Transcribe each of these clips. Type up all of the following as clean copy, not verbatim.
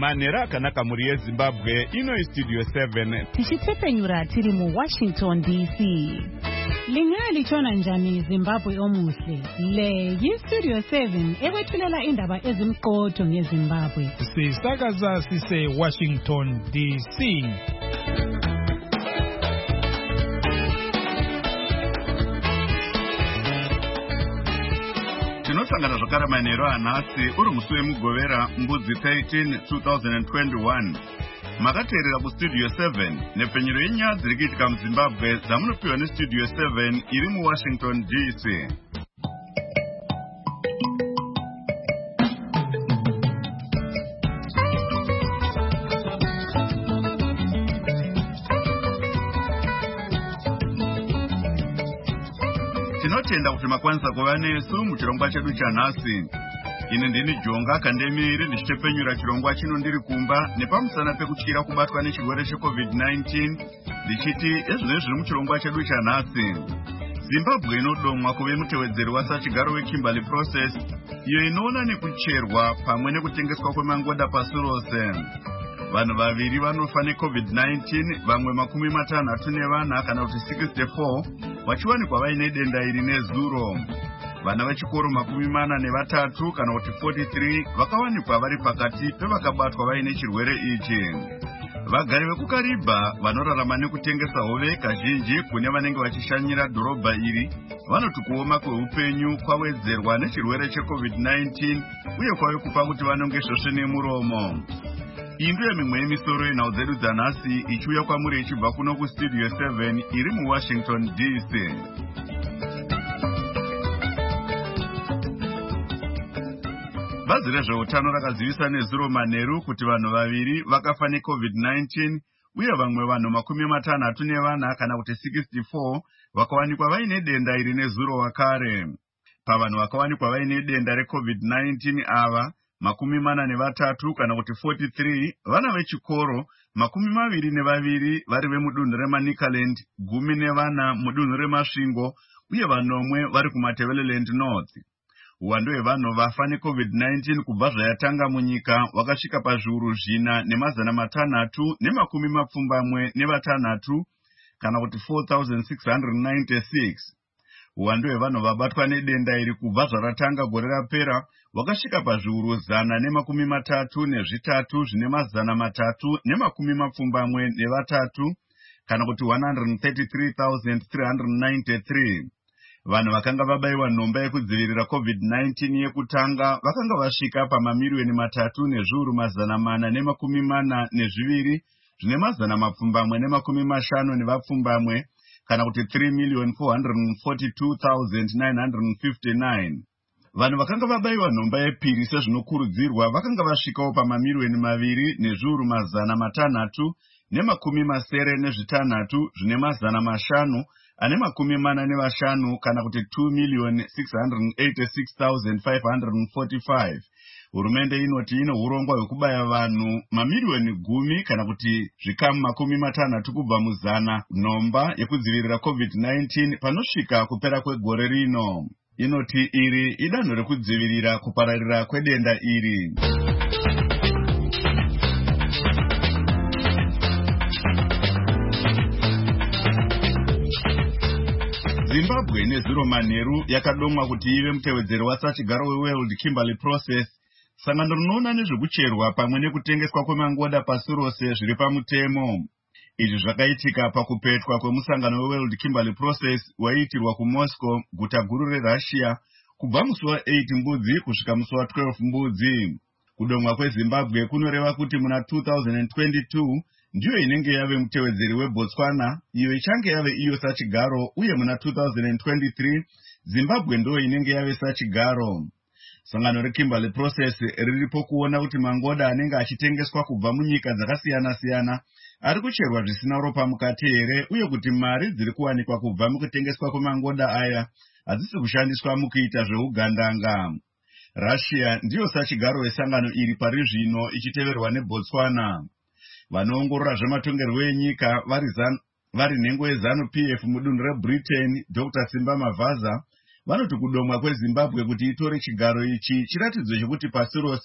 manhero akanaka muri yeZimbabwe. Ino iStudio 7 tichitsepenyura tiri muWashington DC. Lingali chona njani Zimbabwe omuhle. Le yiStudio 7 ekwethulela indaba ezimqotho ngeZimbabwe. Sisakaza sise Washington DC. tinosangana zvakare manhero anhasi uri musi wemugovera mbudzi 13 2021. makateerera kuStudio 7 nepfenyuro yenyaya dziri kuitika muZimbabwe dzamunopiwa neStudio 7 iri muWashington DC. tinotenda kuti makwanisa kuva nesu muchirongwa chedu chanhasi. Ine ndini Jonga Kandemiri ndichitepenyura chirongwa chino ndiri kumba nepamusana pekutyira kubatwa nechirwere cheCovid-19 ndichiti ezvino zviri muchirongwa chedu chanhasi. Zimbabwe inodomwa kuve mutevedzeri wasachigaro weKimberley Process iyo inoona nekucherwa pamwe nekutengeswa kwemangoda pasi rose. Vanhu vaviri vanofa neCovid-19, vamwe 64 kana kuti 64 vachiwanikwa vaine denda iri nezuro. Vana vechikoro 43 kana kuti 43 vakawanikwa vari pakati pevakabatwa vaine chirwere ichi. Vagari vekuKariba vanorarama nekutengesa hove kazhinji kune vanenge vachishanyira dhorobha iri vanoti kuoma kweupenyu kwawedzerwa nechirwere cheCovid-19 uye kwave kupa kuti vanonge svosve nemuromo. Indu yemimwe yemisoro yenhau dzedu dzanhasi ichiuya kwamuri ichibva kuno kuStudio 7 iri muWashington DC. Bazi rezveutano rakazivisa nezuro manheru kuti vanhu vaviri vakafa neCovid-19 uye vamwe vanhu 64 kana kuti 64 vakawanikwa vaine denda iri nezuro wakare. Pavanhu vakawanikwa vaine denda reCovid-19 ava 43 kana kuti 43 vana vechikoro, 22 vari vemudunhu reManicaland, 14 mudunhu reMasvingo uye 9 vari kuMatabeleland North. Uwandu hwevanhu vafa neCovid-19 kubva zvayatanga munyika wakasvika pazviuru 4,676 kana kuti 4,696. Uwandu hwevanhu vabatwa nedenda iri kubva zvaratanga gore rapera wakasvika pazviuru 133 zvine 373 kana kuti 133,393. Vanhu vakanga vabayiwa nhomba yekudzivirira COVID-19 yekutanga vakanga vasvika pamamiliyoni 3,442 zvine 450 kana kuti 3,442,959. Vanhu vakanga vabayiwa nhomba yepiri sezvinokurudzirwa vakanga vasvikawo pamamiliyoni 2,636 zvine 545 kana kuti 2,686,545. Hurumende inoti ine urongwa hwekubaya vanhu mamiliyoni 10 kana kuti zvikamu 60 kubva muzana nhomba yekudzivirira COVID-19 panosvika kupera kwegore rino. Inoti iri idanho rekudzivirira kupararira kwedenda iri. Zimbabwe nezuro manheru yakadomwa kuti ive mutevedzeri wasachigaro weWorld Kimberley Process, sangano rinoona nezvekucherwa pamwe nekutengeswa kwemangoda pasi rose zviri pamutemo. Izvi zvakaitika pakupetwa kwemusangano weWorld Kimberley Process waiitirwa kuMoscow, guta guru reRussia, kubva musi wa8 mbudzi kusvika musi wa12 mbudzi. Kudomwa kweZimbabwe kunoreva kuti muna 2022 ndiyo inenge yave mutevedzeri weBotswana, iyo ichange yave iyo sachigaro, uye muna 2023 Zimbabwe ndo inenge yave sachigaro. Sangano reKimberley Process riripo kuona kuti mangoda anenge achitengeswa kubva munyika dzakasiyana-siyana ari kucherwa zvisina ropa mukati here, uye kuti mari dziri kuwanikwa kubva mukutengeswa kwemangoda aya hadzisi kushandiswa mukuita zveugandanga. Russia ndiyo sachigaro wesangano iri pari zvino ichiteverwa neBotswana. Vanoongorora zvematongerwo enyika vari nhengo yeZanu-PF mudunhu reBritain, Dr. Simba Mavaza, vanoti kudomwa kweZimbabwe kuti itore chigaro ichi chiratidzo chekuti pasi rose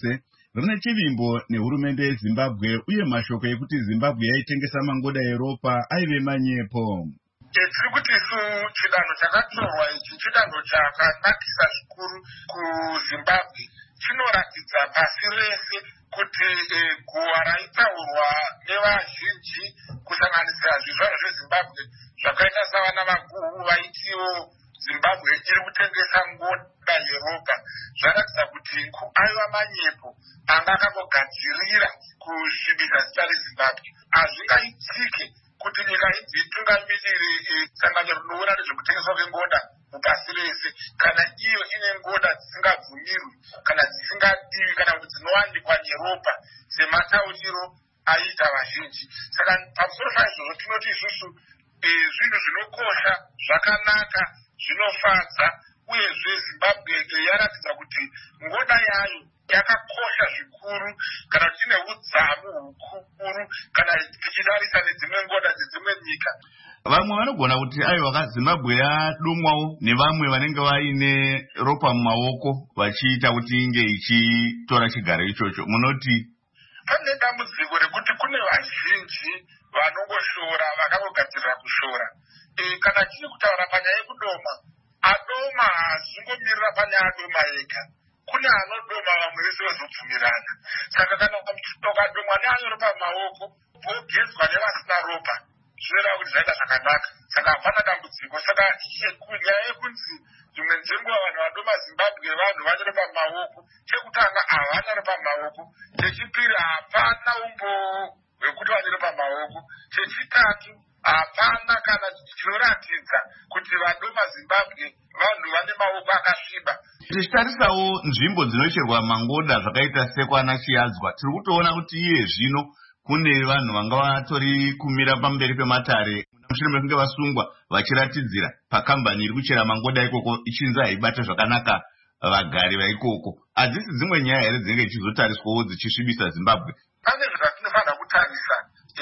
rine chivimbo nehurumende yeZimbabwe uye mashoko ekuti Zimbabwe yaitengesa mangoda eropa aive manyepo. Tiri kuti isu chidanho chakatorwa ichi chidanho chakanakisa zvikuru kuZimbabwe. Chinoratidza pasi rese kuti guwa raitaurwa nevazhinji kusanganisira zvizvarwa zveZimbabwe zvakaita savana vaguhu vaitiwo Zimbabwe iri kutengesa ngoda yeropa zvaratidza kuti aiva manyepo anga akangogadzirira kusvibisa zita reZimbabwe. Hazvingaitike kuti nyika idzi itungamirire sangano rinoona nezvekutengeswa kwengoda mupasi rese kana iyo ine ngoda dzisingabvumirwi kana dzisingadiwi kana kuti dzinowanikwa neropa sematauriro aita vazhinji. Saka pamusoro paizvozvo tinoti isusu zvinhu zvinokosha, zvakanaka, zvinofadza uyezve Zimbabwe yaratidza kuti ngoda yayo yakakosha zvikuru kana tine udzamu hukuru kana tichidarisa nedzimwe ngoda dzedzimwe nyika. Vamwe vanogona kuti aiwa Zimbabwe yadomwawo nevamwe vanenge vaine ropa mumaoko vachiita kuti inge ichitora chigaro ichocho. Munoti pane dambudziko rekuti kune vazhinji vanongoshora vakangogadzirira kushora. Kana tiri kutaura panyaya yekudoma, adoma haazvingomirira panyaya adoma ega. Kune anodoma vamwe vese vezobvumirana. Saka kana ukadomwa neane ropa mumaoko wogedzwa nevasina ropa zvinoreva kuti zvaita zvakanaka. Saka hapana dambudziko. Saka nyaya yekunzi dzimwe dzenguva vanhu vadoma Zimbabwe vanhu vane ropa mumaoko, chekutanga havana ropa mumaoko, chechipiri hapana umboo hwekuti vane ropa mumaoko, chechitatu hapana kana chinoratidza kuti vadoma Zimbabwe vanhu vane maoko akasviba. Tichitarisawo nzvimbo dzinocherwa mangoda zvakaita sekwana Chiadzwa, tiri kutoona kuti iye zvino kune vanhu vanga vatori kumira pamberi pematare mushure mekunge vasungwa vachiratidzira pakambani iri kuchera mangoda ikoko ichinzi haibata zvakanaka vagari vaikoko. Hadzisi dzimwe nyaya here dzinenge ichizotariswawo dzichisvibisa Zimbabwe? Pane zvatinofanira kutarisa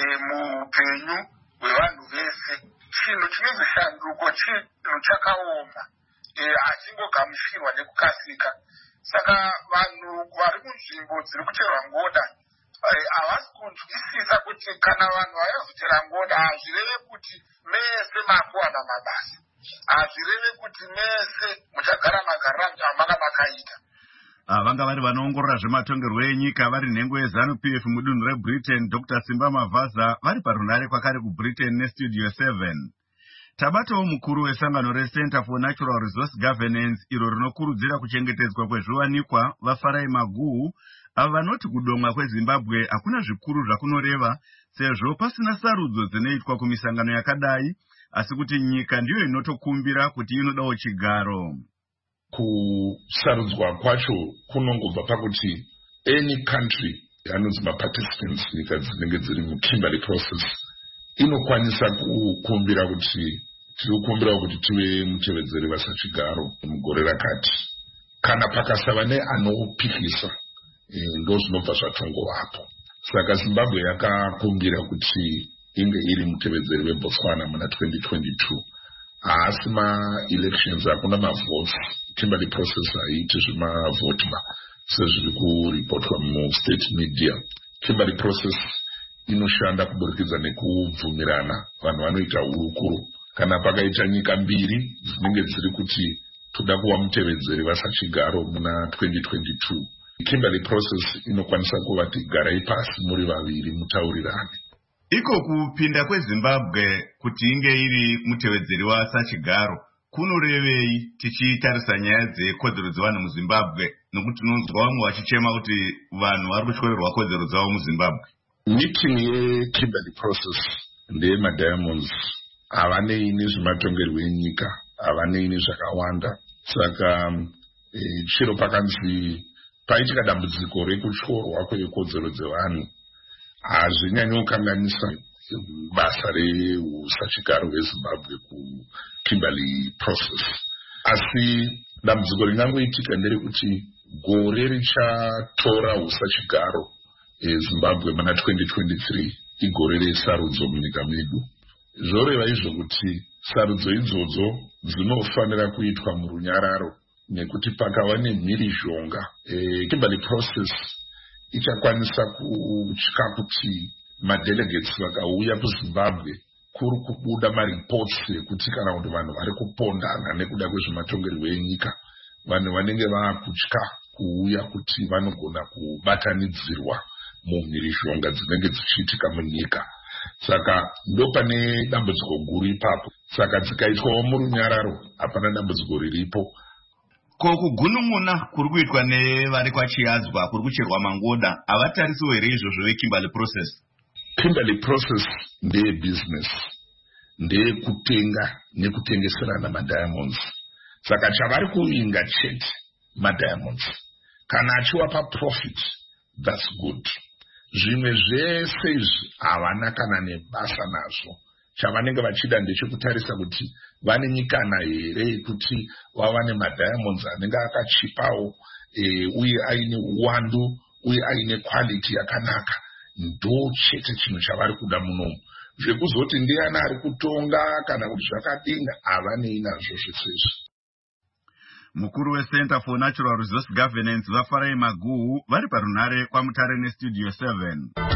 muupenyu hwevanhu vese. Chinhu chinonzi shanduko chinhu chakaoma, hachingogamuchirwa nekukasika. Saka vanhu vari munzvimbo dziri kucherwa ngoda havasi kunzwisisa kuti kana vanhu vayazochera ngoda hazvireve kuti mese makuwana mabasa, hazvireve kuti mese muchagara magariro amanga makaita. Vanga vari vanoongorora zvematongerwo enyika vari nhengo yeZANU-PF mudunhu reBritain, Dr. Simba Mavaza vari parunhare kwakare kuBritain neStudio 7. Tabatawo mukuru wesangano reCenter for Natural Resource Governance iro rinokurudzira kuchengetedzwa kwezviwanikwa vaFarai Maguhu avo vanoti kudomwa kweZimbabwe hakuna zvikuru zvakunoreva sezvo pasina sarudzo dzinoitwa kumisangano yakadai, asi kuti nyika ndiyo inotokumbira kuti inodawo chigaro. Kusarudzwa kwacho kunongobva pakuti any country yanonzi maparticipants, nyika dzinenge dziri muKimberley process, inokwanisa kukumbira kuti tirikukumbira kuti tive mutevedzeri vasachigaro mugore rakati. Kana pakasava neanopikisa ndo zvinobva zvatongovapo. Saka Zimbabwe yakakumbira kuti inge iri mutevedzeri weBotswana muna 2022. Asi ma-elections hakuna mavotes. Kimberley process haiti zvimavote sezviri kuripotwa mu-state media. Kimberley process inoshanda kuburikidza nekubvumirana vanhu vanoita hurukuro. Kana pakaita nyika mbiri dzinenge dziri kuti toda kuva mutevedzeri vasachigaro muna 2022, Kimberley process inokwanisa kuvati garai pasi muri vaviri mutaurirane. Iko kupinda kweZimbabwe kuti inge iri mutevedzeri wasachigaro kunorevei tichitarisa nyaya dzekodzero dzevanhu muZimbabwe, nokuti tinonzwa vamwe vachichema kuti vanhu vari kutyorerwa kodzero dzavo muZimbabwe? Meeting yeKimberley process ndeyemadiamonds havanei nezvematongerwo enyika, havanei nezvakawanda. Saka chiro pakanzi paitika dambudziko rekutyorwa kwekodzero dzevanhu hazvinyanyi kukanganisa basa reusachigaro hweZimbabwe kuKimberley process. Asi dambudziko ringangoitika nderekuti gore richatora usachigaro Zimbabwe muna 2023 igore resarudzo munyika medu. Zvoreva izvo kuti sarudzo idzodzo dzinofanira kuitwa murunyararo nekuti pakava nemhirizhonga. Kimberley process ichakwanisa kutya kuti madelegates vakauya kuZimbabwe kuri kubuda mareports ekuti kana kuti vanhu vari kupondana nekuda kwezvematongerwo enyika, vanhu vanenge vakutya kuuya kuti vanogona kubatanidzirwa mumhirizhonga dzinenge dzichiitika munyika. Saka ndo pane dambudziko guru ipapo. Saka dzikaitwawo murunyararo hapana dambudziko riripo. Ko kugunun'una kuri kuitwa nevari kwaChiadzwa kuri kucherwa mangoda havatarisiwo here izvozvo veKimberley Process? Kimberley Process ndeye business, ndeye kutenga nekutengeserana madiamonds. Saka chavari kuinga chete madiamonds. Kana achiwapa profit, that's good. Zvimwe zvese izvi havana kana nebasa nazvo. Chavanenge vachida ndechekutarisa kuti vane nyikana here kuti vawane madiamonds anenge akachipawo uye aine uwandu uye aine quality yakanaka. Ndo chete chinhu chavari kuda munomu. Zvekuzoti ndiani ari kutonga kana kuti zvakadinga havanei nazvo zvesezvi. Mukuru weCenter for Natural Resource Governance vaFarai Maguhu vari parunhare kwaMutare neStudio 7.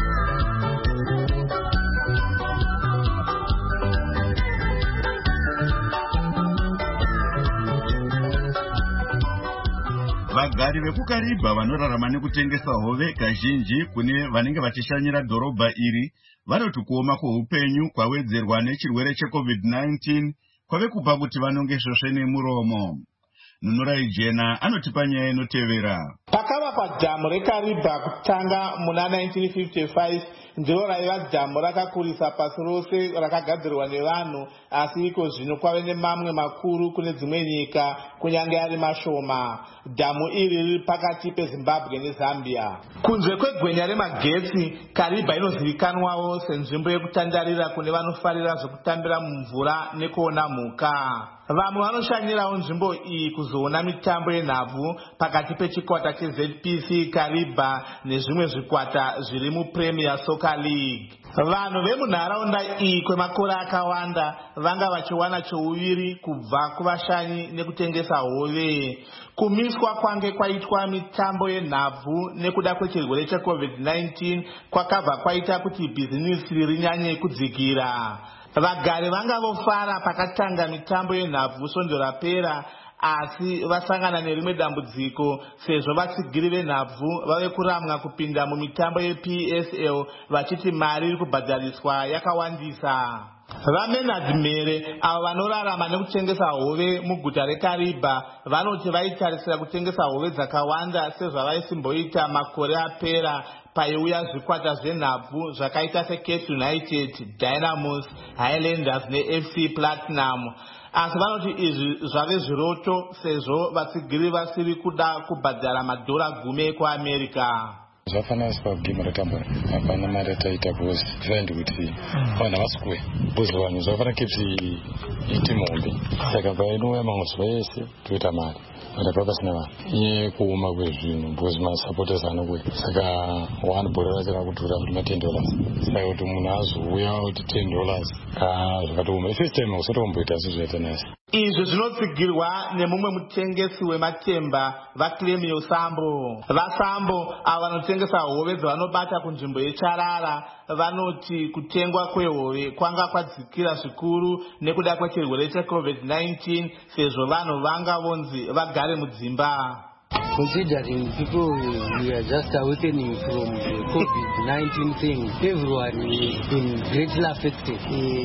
Vagari vekuKaribha vanorarama nekutengesa hove kazhinji kune vanenge vachishanyira dhorobha iri vanoti kuoma kweupenyu kwawedzerwa nechirwere cheCovid-19 kwave kupa kuti vanonge svosve nemuromo. Nunurai Jena anotipa nyaya inotevera. Pakavakwa dhamu reKaribha kutanga muna 1955 ndiro raiva dhamu rakakurisa pasi rose rakagadzirwa nevanhu, asi iko zvino kwave nemamwe makuru kune dzimwe nyika kunyange ari mashoma. Dhamu iri riri pakati peZimbabwe neZambia. Kunze kwegwenya remagetsi, Karibha inozivikanwawo senzvimbo yekutandarira kune vanofarira zvekutambira mumvura nekuona mhuka. Vamwe vanoshanyirawo nzvimbo iyi kuzoona mitambo yenhabvu pakati pechikwata cheZPC Karibha nezvimwe zvikwata zviri muPremier Soccer League. Vanhu vemunharaunda iyi kwemakore akawanda vanga vachiwana chouviri kubva kuvashanyi nekutengesa hove. Kumiswa kwange kwaitwa mitambo yenhabvu nekuda kwechirwere cheCovid-19 kwakabva kwaita kuti bhizinisi rinyanye kudzikira. Vagari vanga vofara pakatanga mitambo yenhabvu svondo rapera, asi vasangana nerimwe dambudziko sezvo vatsigiri venhabvu vave kuramwa kupinda mumitambo yePSL vachiti mari iri kubhadhariswa yakawandisa. VaMenard Mere avo vanorarama nekutengesa hove muguta reKaribha vanoti vaitarisira kutengesa hove dzakawanda sezvavaisimboita makore apera paiuya zvikwata zvenhabvu zvakaita seCape United, Dynamos, Highlanders neFC Platinum. Asi vanoti izvi zvave zviroto sezvo vatsigiri vasiri kuda kubhadhara $10 ekuAmerica. Zvafana sipagima ratambura hapana mari yataita bhozi zvaindi kuti vanhu havasukwe bhozi vanhu zvafana kepsi itimombe saka painouya mamwe zuva yese toita mari enda papasina vanhu iye kuoma kwezvinhu bhozi masapoters anokwe saka one bhora racho rakudhura kuti $10 saka kuti munhu azouya kuti $10 zvakatooma first time usatomboita asi zvaita nasi. Izvi zvinotsigirwa nemumwe mutengesi wematemba vaClemio Sambo. VaSambo ava vanotengesa hove dzavanobata kunzvimbo yeCharara vanoti kutengwa kwehove kwanga kwadzikira zvikuru nekuda kwechirwere cheCovid-19 sezvo vanhu vanga vonzi vagare mudzimba. Considering people we are just awakening from the COVID-19 thing, everyone is been greatly affected.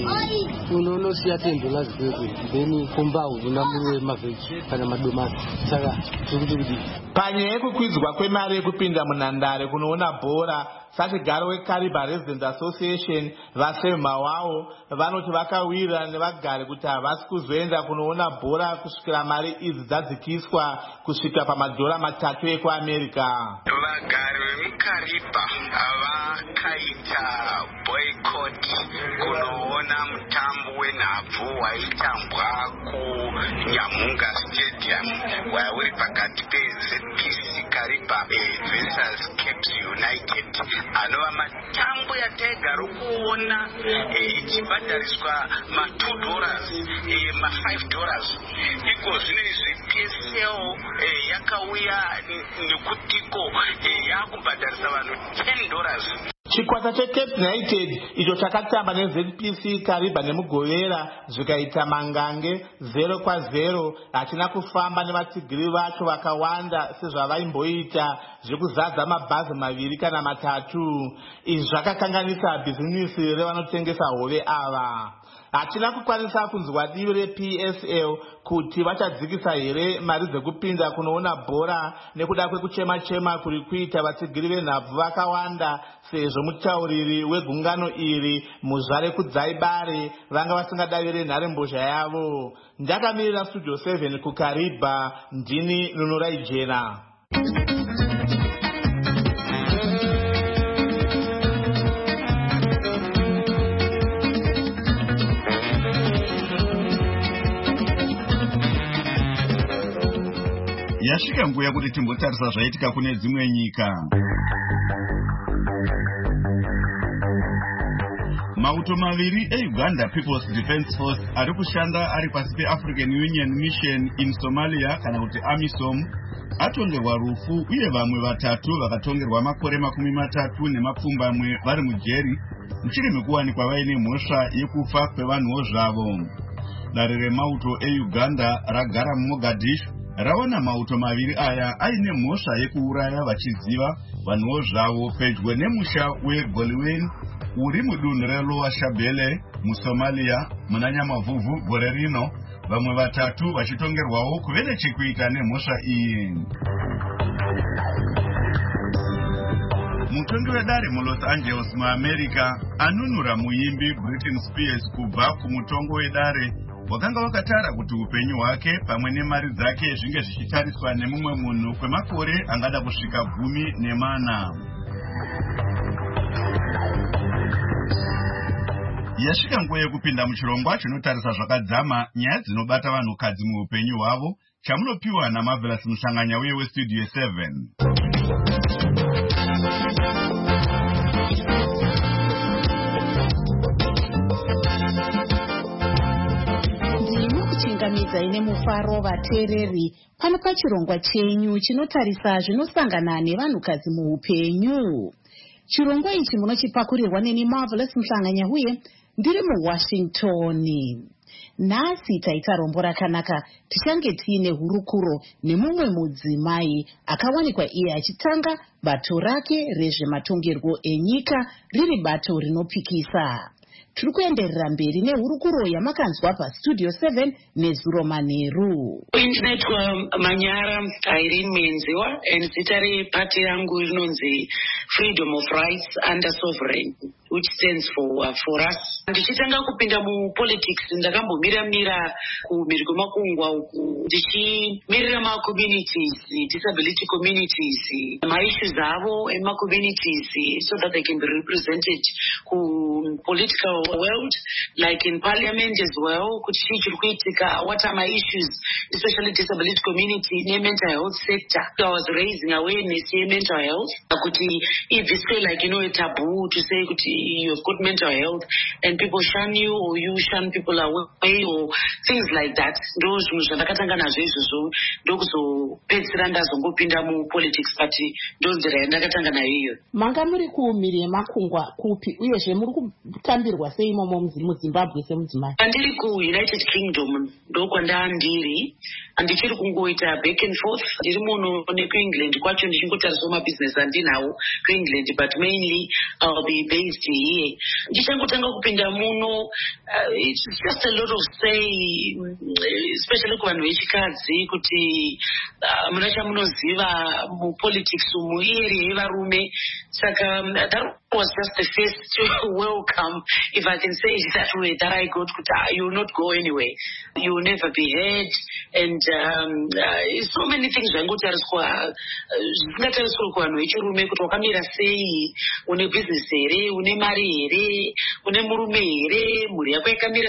Unosiya $10 kwekwe, then kumba unamuriwe mavheji kana madomasi. Saka turikuti panyaya yekukwidzwa kwemari yekupinda munhandare kunoona bhora, Sachigaro weKaribha Resident Association vasema wavo vanoti vakawira nevagari kuti havasi kuzoenda kunoona bhora kusvikira mari idzi dzadzikiswa kusvika $3 ekuAmerica. Vagari vemuKaribha vakaita boycott kunoona mutambo wenhabvu waitambwa kuNyamunga Stadium wauri pakati peZPC Kariba versus Caps United anova matambo yataigara kuona ichibhadhariswa $2 $5 iko zvinezvi PSL yakauya nekutiko yakubhadharisa vanhu $10. Chikwata cheCape United icho chakatamba neZPC Kariba nemugovera zvikaita mangange 0-0 hachina kufamba nevatsigiri vacho vakawanda sezvavaimboita zvekuzadza mabhazi 2 kana 3. Izvi zvakakanganisa bhizinisi revanotengesa hove ava. Hachina kukwanisa kunzwa divi rePSL kuti vachadzikisa here mari dzekupinda kunoona bhora nekuda kwekuchema-chema kuri kuita vatsigiri venhabvu vakawanda sezvo mutauriri wegungano iri Muzvare Kudzaibare vanga vasingadavire nharembozha yavo. Ndakamirira Studio 7 kuKariba, ndini Nunurai Jena. Yasvika nguva yekuti timbotarisa zvaitika kune dzimwe nyika. Mauto 2 eUganda People's Defence Force ari kushanda ari pasi peAfrican Union Mission in Somalia kana kuti AMISOM atongerwa rufu uye vamwe 3 vakatongerwa makore 30 nemapfumbamwe vari mujeri mushure mekuwanikwa vaine mhosva yekufa kwevanhuwo zvavo. Dare remauto eUganda ragara muMogadishu raona mauto 2 aya aine mhosva yekuuraya vachiziva vanhuwo zvavo pedyo nemusha weGoliwen uri mudunhu reLower Shabelle muSomalia muna Nyamavhuvhu gore rino, vamwe 3 vachitongerwawo kuve nechekuita nemhosva iyi. Mutongi wedare muLos Angeles muAmerica anunura muimbi Britney Spears kubva kumutongo wedare wakanga wakatara kuti upenyu hwake pamwe nemari dzake zvinge zvichitariswa nemumwe munhu kwemakore angada kusvika 14. Yasvika nguva yekupinda muchirongwa chinotarisa zvakadzama nyaya dzinobata vanhukadzi muupenyu hwavo, chamunopiwa naMarvelous Mushanganya uye weStudio 7. Ndinokuchingamidza ine mufaro vateereri pano pachirongwa chenyu chinotarisa zvinosangana nevanhukadzi muupenyu. Chirongwa ichi munochipakurirwa neni Marvelous Mushanganya uye ndiri muWashington. Nhasi taita rombo rakanaka, tichange tiine hurukuro nemumwe mudzimai akawanikwa iye achitanga bato rake rezvematongerwo enyika riri bato rinopikisa. Tiri kuenderera mberi nehurukuro yamakanzwa paStudio 7 neZuro Manheru. Ndinaitwa Manyara Irene Mwenziwa zita repati yangu rinonzi Freedom of Rights Under Sovereign, which stands for us. Ndichitanga kupinda mupolitics ndakambomira kumhiri kwemakungwa uku ndichimirira macommunities, disability communities, maissues avo emacommunities so that they can be represented ku political world, like in parliament as well. Kuti chiri kuitika, what are my issues, especially disability community ne mental health sector. I was raising awareness in mental health. Kuti if it's like, a taboo to say kuti you've got mental health and people shun you or you shun people away or things like that. Those zvandakatanga nazvo izvozvo ndokuzopedzisira ndazongopinda mupolitics, but ndonzira yandakatanga nayo iyo. Manga muri kumhiri yemakungwa kupi uyezve muri kutambirwa sei imomo muZimbabwe semudzimai? Ndiri kuUnited Kingdom ndokwandandiri, handichiri kungoita back and forth. Ndiri muno nekuEngland kwacho ndichingotariswa mabusiness andinawo kuEngland, but mainly I'll be based here. Ndichangotanga kupinda muno, it's just a lot of say, especially kuvanhu vechikadzi, kuti muna chamunoziva mupolitics umu iri yevarume. Saka that was just the first welcome, if I can say it that way, that I got. You will not go anywhere, you will never be heard, and so many things zvangotariswa zvingatariswa kuvanhu vechirume kuti wakamira sei, une business here, une mari here, une murume here, mhuri yako yakamira sei.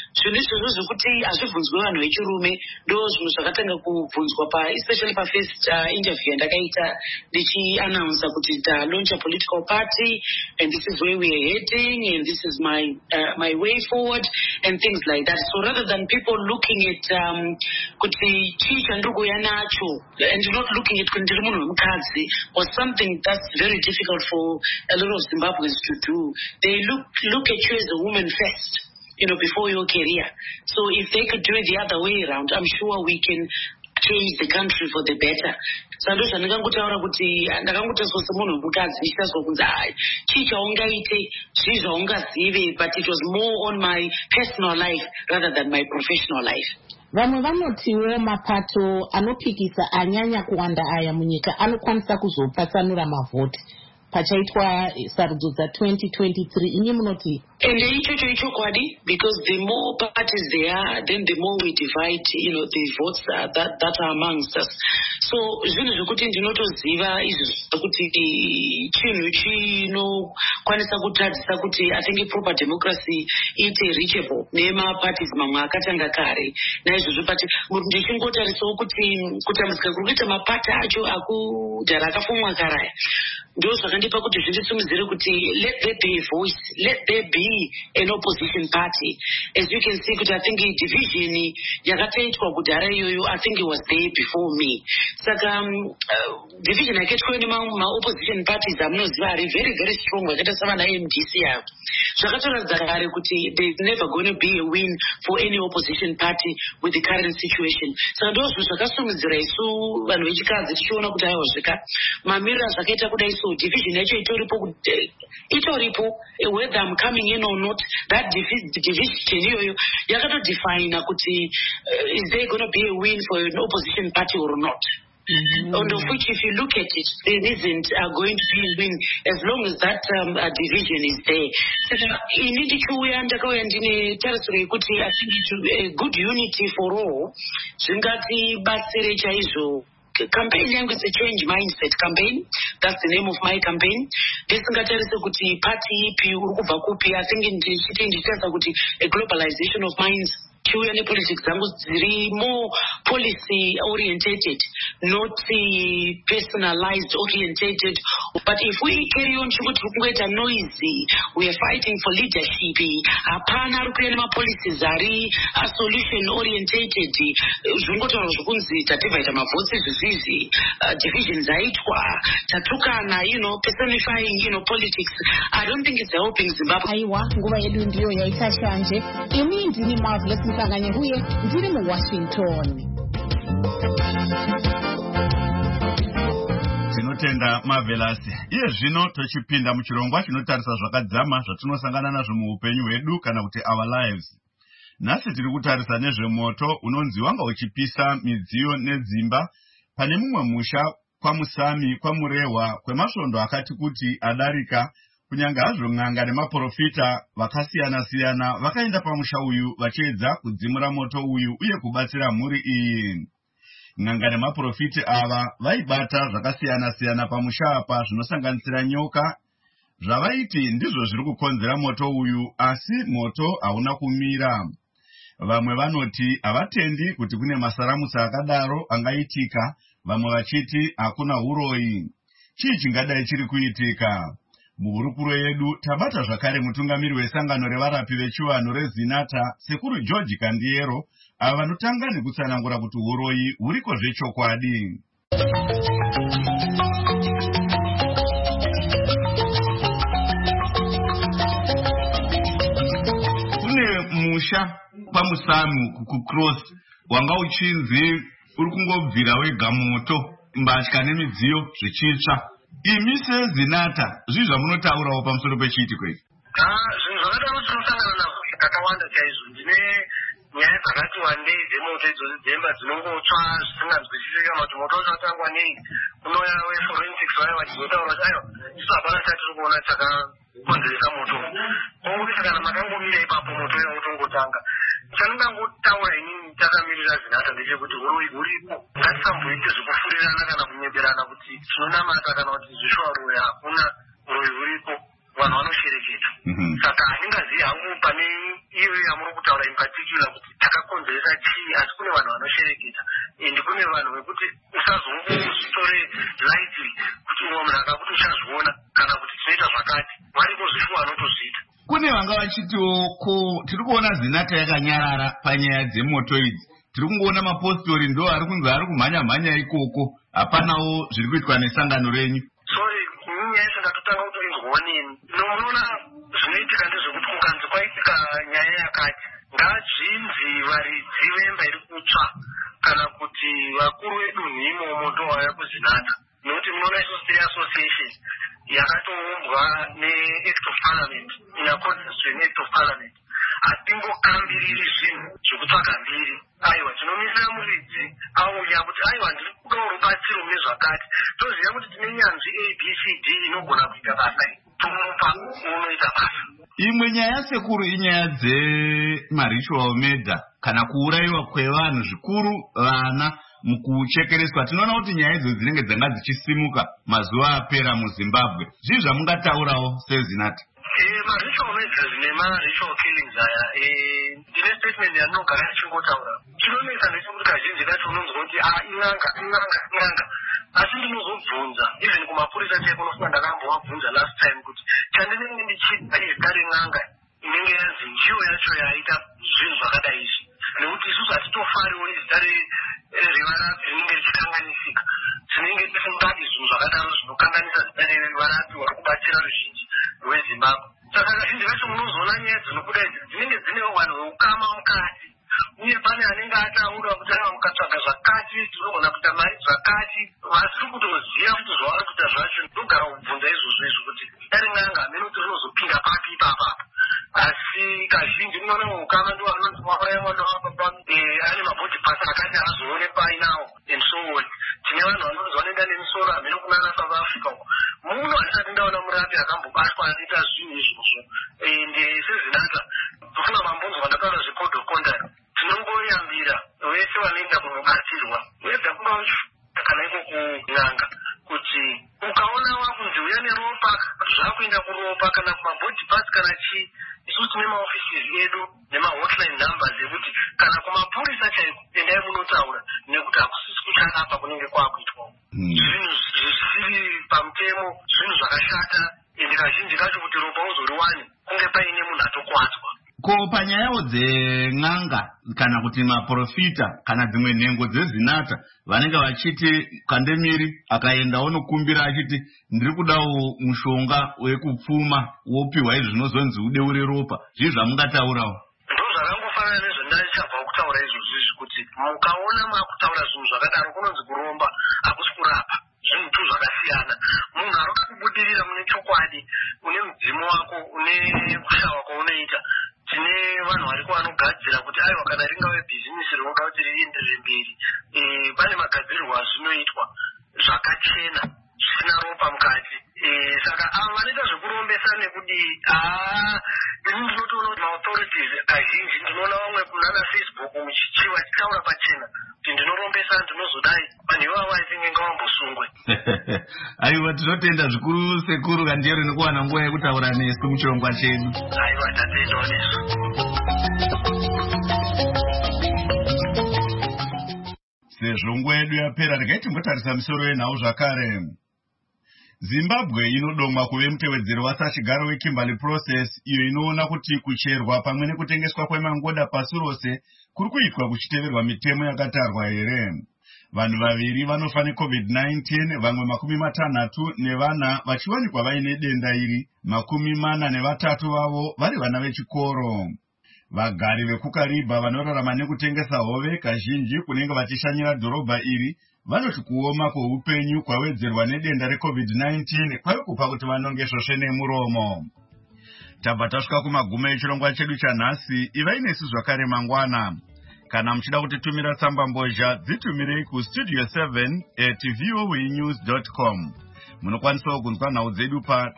zvinhu izvozvo zvekuti hazvibvunzwe vanhu vechirume ndo zvinhu zvakatanga kubvunzwa especially first interview yandakaita ndichiannounce kuti launch a political party and this is where we are heading and this is my way forward and things like that. So rather than people looking at kuti chii chandiri kuuya nacho and not looking at kuti ndiri munhu wemukadzi or something that's very difficult for a lot of Zimbabweans to do, they look at you as a woman first, before your career. So if they could do it the other way around, I'm sure we can change the country for the better. Sando zvandakangotaura kuti ndakangotezwa semunhu wemukadzi ndichitazwa kunzi chii chaungaite zvii zvaungazive, but it was more on my personal life rather than my professional life. Vamwe vanotiwo mapato anopikisa anyanya kuwanda aya munyika anokwanisa kuzopatsanura mavhoti pachaitwa sarudzo dza 2023. Inyi munoti? And ichocho ichokwadi, because the more parties there are, then the more we divide, the votes that are amongst us. So zvinhu zvekuti ndinotoziva izvi zvekuti chinhu chinokwanisa kutadzisa kuti I think proper democracy ite reachable nemaparties mamwe akatanga kare. Naizvozvo but ndichingotarisao kuti kutambudzika kuri kuita mapati acho akudhara akafumwa karaya ndo zvakandipa kuti zvindisumizire kuti let there be a voice, let there be an opposition party. As you can see kuti I think division yakataitwa kudhara iyoyo I think it was there before me. Saka division yakaitwa nemaopposition parties amunoziva ari very very strong yakaita savana MDC avo zvakatoratidza kare kuti there's never going to be a win for any opposition party with the current situation. Saka ndo zvinhu zvakasumudzira isu vanhu vechikadzi tichiona kuti aiwa zvika mamiriro azvakaita kudai so division yacho itoripo whether I'm coming in or not, that division iyoyo yakatodefine kuti is there going to be a win for an opposition party or not. And of which if you look at it, there isn't going to be a win as long as that division is there. Ini ndichiuya ndakauya ndine tarisiro yekuti I think a good unity for all zvingatibatsire chaizvo. Campaign yangu is a change mindset campaign. That's the name of my campaign. Ndisingatarise kuti party ipi uri kubva kupi. I think ndichitaridza kuti a globalization of minds. Chiuya nepolitics dzangu dziri more policy orientated, not personalized orientated. But if we carry on chikuti kungoita noisy, we are fighting for leadership. Hapana ari kuuya nemapolicies ari solution orientated. Zvingotaura zvokunzi tadivhaida mavhotsi zvizizi, divisions aitwa, tatukana, personifying, politics. I don't think it's helping Zimbabwe. Aiwa, nguva yedu ndiyo yaita shanje. Ini ndini Marvelous Msanganyahuye, ndiri muWashington. Tinotenda Marvelous. Iye zvino tochipinda muchirongwa chinotarisa zvakadzama zvatinosangana nazvo muupenyu hwedu kana kuti our lives. Nhasi tiri kutarisa nezvemoto unonzi wanga uchipisa midziyo nedzimba pane mumwe musha kwaMusami kwamurehwa kwemasvondo akati kuti adarika. Kunyanga hazvo n'anga nemaprofita vakasiyana-siyana vakaenda pamusha uyu vachiedza kudzimura moto uyu uye kubatsira mhuri iyi. N'anga nemaprofita ava vaibata zvakasiyana-siyana pamusha apa zvinosanganisira nyoka. Zvavaiti ndizvo zviri kukonzera moto uyu, asi moto hauna kumira. Vamwe vanoti havatendi kuti kune masaramusa akadaro angaitika, vamwe vachiti hakuna uroyi. Chii chingadai chiri kuitika? Muhurukuro yedu tabata zvakare mutungamiri wesangano revarapi vechivanhu reZinatha sekuru George Kandiero ava vanotanga nekutsanangura kuti uroyi huriko zvechokwadi. Kune musha paMusami kucross wanga uchinzi uri kungobvira wega moto, mbatya nemidziyo zvichitsva. Imi seZinatha zvii zvamunotaurawo pamusoro pechiitiko ichi? Zvinhu zvakadaro tinosangana nazvo zvakawanda chaizvo. Ndine nyaya dzakati wandei dzemoto idzozi dzemba dzinongotsva zvisinganzwisisiki kana kuti moto wacho watangwa nei. Unouya weforensics vaya vachinotaura kuti aiwa isu hapana chatiri kuona chakakonzeresa moto. Kokuti kana makangomira ipapo moto uya utongotanga. Chandingangotaura inini takamirira Zinatha ndechekuti uroyi huripo. Ngatisamboite zvekufurirana kana kunyeberana kuti tinonamata kana kuti zvishwaroyi hakuna uroyi huripo. Vanhu vanoshereketa. Saka handingazivi hangu pane iyo yamuri kutaura in particular kuti takakonzeresa chii, asi kune vanhu vanoshereketa ende kune vanhu vekuti usazongozvitore lightly kuti umwe munhu akakuti uchazviona kana kuti tinoita zvakati, variko zvishuwa vanotozviita. Kune vanga vachitiwo tiri kuona Zinatha yakanyarara panyaya dzemoto idzi, tiri kungoona mapositori ndo ari kunzi ari kumhanya ikoko, hapanawo zviri kuitwa nesangano renyu. Sorry, nyaya yacho ndatotanga kuti inzwonini. Nomunoona zvinoitika ndezvekuti kukanzi kwaitika nyaya yakati, ngazvinzi varidzi vemba iri kutsva kana kuti vakuru vedu nhimo ndo vauya kuZinatha, nokuti munoona isusu tiri association yakatoumbwa neAct of Parliament, in accordance with Act of Parliament. Hatingokambiriri zvinhu zvekutsvaga mbiri. Aiwa, tinomisira muridzi auya kuti aiwa ndiri kudawo rubatsiro mune zvakati, toziva kuti tine nyanzvi ABCD inogona kuita basa iri, tomupa unoita basa. Imwe nyaya sekuru inyaya dzemaritual murder kana kuurayiwa kwevanhu, zvikuru vana mukuchekereswa. Tinoona kuti nyaya idzo dzinenge dzanga dzichisimuka mazuva apera muZimbabwe. Zvii zvamungataurawo seZinatha? Maritual murders nemaritual killings aya, ndine statement yanogara ndichingotaura. Chinonetsa ndechekuti kazhinji kacho unonzwa kuti in'anga, asi ndinozobvunza even kumapurisa cheko unofunga ndakambovabvunza last time kuti chandinenge ndichida izita ren'anga inenge yanzi ndiyo yacho yaita zvinhu zvakadai izvi, nekuti isusu hatitofariwo izita revarapi rinenge richikanganisika. Tinenge tisingadi zvinhu zvakadaro zvinokanganisa zita revarapi vari kubatsira ruzhinji rweZimbabwe. Saka kazhinji kacho munozoona nyaya dzinobuda idzi dzinenge dzine vanhu veukama mukati, uye pane anenge ataura kuti aiwa mukatsvaga zvakati tinogona kuita mari zvakati, vasiri kutoziva kuti zvavari kuita zvacho. Ndogara kubvunza izvozvo izvo kuti ari n'anga amene kuti rinozopinda papi ipapa, asi kazhinji unoona veukama ndo vanonzi vauraya mwana wababa ane mabody parts akati azoonekwa inawo and so on. Tine vanhu vanonzi vanoenda nemisoro amene kunana South Africa uko. Muno handisati ndaona murapi akambobatwa anoita zvinhu izvozvo. Ende seZinatha tofuna mambonzwa ndataura zve-code of conduct, tinongoyambira vese vanoenda kunobatsirwa wega kungacho kana iko kun'anga kuti ukaona wakunzi uya neropa zvakuenda kuropa kana kumabody parts kana chii, isusu tine maoffices edu nemahotline numbers ekuti kana kumapurisa chaiko endai munotaura, nekuti hakusisi kuchakapa kunenge kwakuitwa zvinhu zvisiri pamutemo, zvinhu zvakashata, ende kazhinji kacho kuti ropa uzoriwane kunge paine munhu atokwadzwa. Ko panyayawo dzen'anga kana kuti maprofita kana dzimwe nhengo dzeZinatha vanenge vachiti Kandemiri akaendawo nokumbira achiti ndiri kudawo mushonga wekupfuma wopiwa izvi zvinozonzi udeure ropa, zvii zvamungataurawo? Ndo zvakangofanana nezvandichabva kutaura izvozvo izvi kuti mukaona makutaura zvinhu zvakadaro kunonzi kuromba hakusi kurapa, zvinhu tu zvakasiyana. Munhu ari kubudirira mune chokwadi, une mudzimu wako, une kushawa kwaunoita. Tine vanhu variko vanogadzira kuti aiwa kana ringave bhizinisi rinonga kuti rienderere mberi, pane magadzirirwo azvinoitwa zvakachena zvisina ropa mukati. Saka ava vanoita zvekurombesa nekudii, ini ndinotoona kuti maauthorities kazhinji ndinoona vamwe kunana Facebook muchichiva chitaura pachena kuti ndinorombesa ndinozodai, vanhu ivavo aitinge ngavambosungwe. Aiwa, tinotenda zvikuru sekuru Kandiyero nekuwana nguva yekutaura nesu muchirongwa chedu. Aiwa, tatenda nesu. Sezvo nguva yedu yapera, regai timbotarisa misoro yenhau zvakare. Zimbabwe inodomwa kuve mutevedzeri wasachigaro weKimberley Process, iyo inoona kuti kucherwa pamwe nekutengeswa kwemangoda pasi rose kuri kuitwa kuchiteverwa mitemo yakatarwa here. Vanhu vaviri vanofa neCovid-19, vamwe 60 nevana vachiwanikwa vaine denda iri, 43 vavo vari vana vechikoro. Vagari vekuKariba vanorarama nekutengesa hove kazhinji kunenge vachishanyira dhorobha iri vanoti kuoma kweupenyu kwawedzerwa nedenda reCovid-19 kwaikupa kuti vanonge svosve nemuromo. Tabva tasvika kumaguma echirongwa chedu chanhasi. Ivai nesu zvakare mangwana. Kana muchida kutitumira tsamba mbozha, dzitumirei kustudio 7@voanews.com. Munokwanisawo kunzwa nhau dzedu pa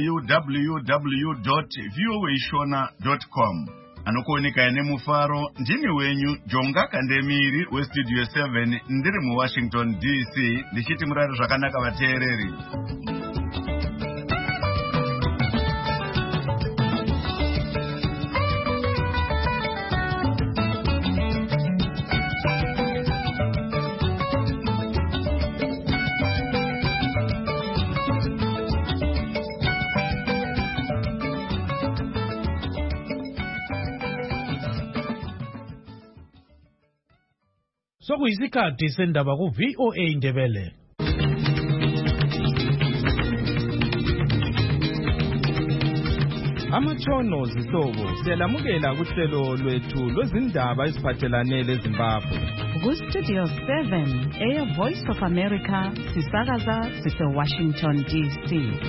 www.voashona.com. Anokuoneka nemufaro ndini wenyu Jonga Kandemiri westudio 7 ndiri muWashington DC, ndichiti murare zvakanaka vateereri. Sokuyisikhathi sendaba ku VOA Ndebele. Amatshono zihlobo siyalamukela kuhlelo lwethu lwezindaba eziphathelane leZimbabwe. Studio 7 Voice of America sisakaza sise Washington DC.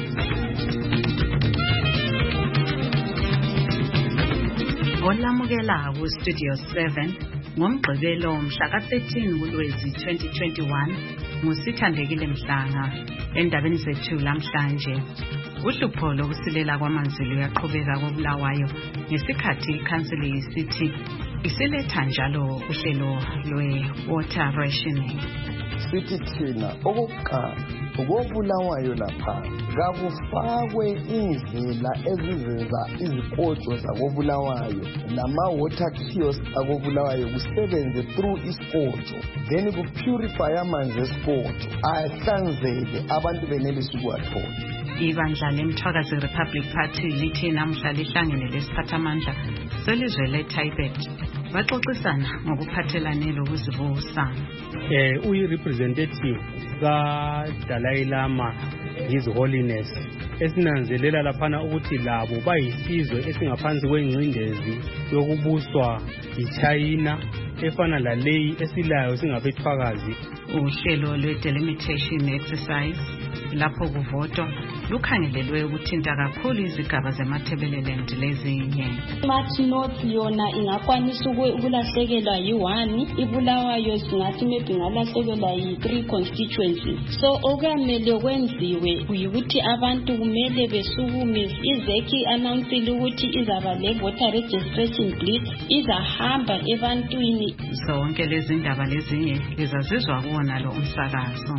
Olamukela Studio 7 ngomgqibelo mhla ka-13 kuLwezi 2021 ngusithandekile Mhlanga. Endabeni zethu lamhlanje, uhlupho lokusilela kwamanzi luyaqhubeka koBulawayo ngesikhathi ikhansili isithi isiletha njalo uhlelo lwe-water rationing. Sithi thina okokuqala koBulawayo lapha kakufakwe indlela ezizenza izikotsho zakoBulawayo nama-water kiosk akoBulawayo kusebenze through isikotsho, then kupurify amanzi esikotsho ahlanzeke abantu benelise ukuwathola. Ibandla leMthwakazi Republic Party lithi namhla lihlangene lesiphathamandla selizwe leTibet baxoxisana ngokuphathelane lokuzibusa. Uyi-representative kaDalai Lama, His Holiness, esinanzelela laphana ukuthi labo bayisizwe esingaphansi kwengcindezi yokubuswa yiChina efana laleyi esilayo singabethwakazi. Uhlelo lwe-delimitation exercise lapho kuvotwa lukhangelelwe ukuthinta kakhulu izigaba zeMatabeleland lezinye. March North yona ingakwanisa ukulahlekelwa yi-1, iBulawayo singathi maybe ingalahlekelwa yi-3 constituencies. So okumele kwenziwe uyikuthi abantu kumele besukume. IZEC announced ukuthi izaba le-voter registration blitz izahamba ebantwini. Zonke lezi ndaba lezinye lizazizwa kuwona lo umsakazo.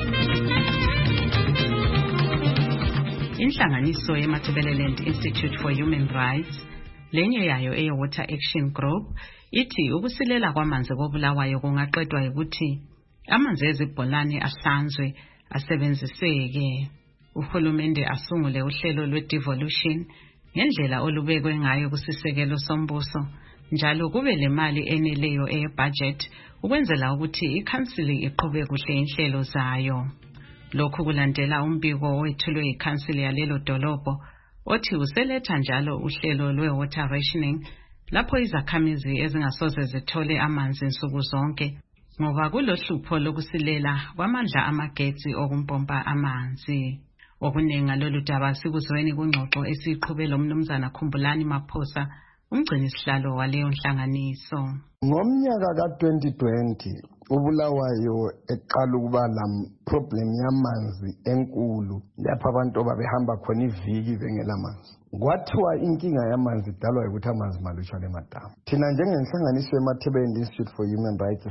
Inhlanganiso yeMatabeleland Institute for Human Rights, lenye yayo eyeWater Action Group, ithi ukusilela kwamanzi koBulawayo kungaqedwa ukuthi amanzi ezibholane ahlanzwe asebenziseke. Uhulumende asungule uhlelo lwe-devolution ngendlela olubekwe ngayo kusisekelo sombuso, njalo kube lemali eneleyo eyebudget ukwenzela ukuthi ikhansili iqhube kuhle inhlelo zayo. Lokhu kulandela umbiko owethulwe yikhansili yalelo dolobho othi useletha njalo uhlelo lwe-water rationing lapho izakhamizi ezingasoze zithole amanzi nsuku zonke ngoba kulohlupho lokusilela kwamandla amagetsi okumpompa amanzi. Okuningi ngalolu daba sikuzweni kungxoxo esiqhubela umnumzana Khumbulani Maphosa, umgcini sihlalo waleyo nhlanganiso. Ngomnyaka ka-2020 uBulawayo eqala ukuba la problem yamanzi enkulu lapha abantu babehamba khona iviki bengelamanzi. Kwathiwa inkinga yamanzi idalwa ukuthi amanzi malutshwane emadamu. Thina njengenhlanganiso yeMatabeleland Institute for Human Rights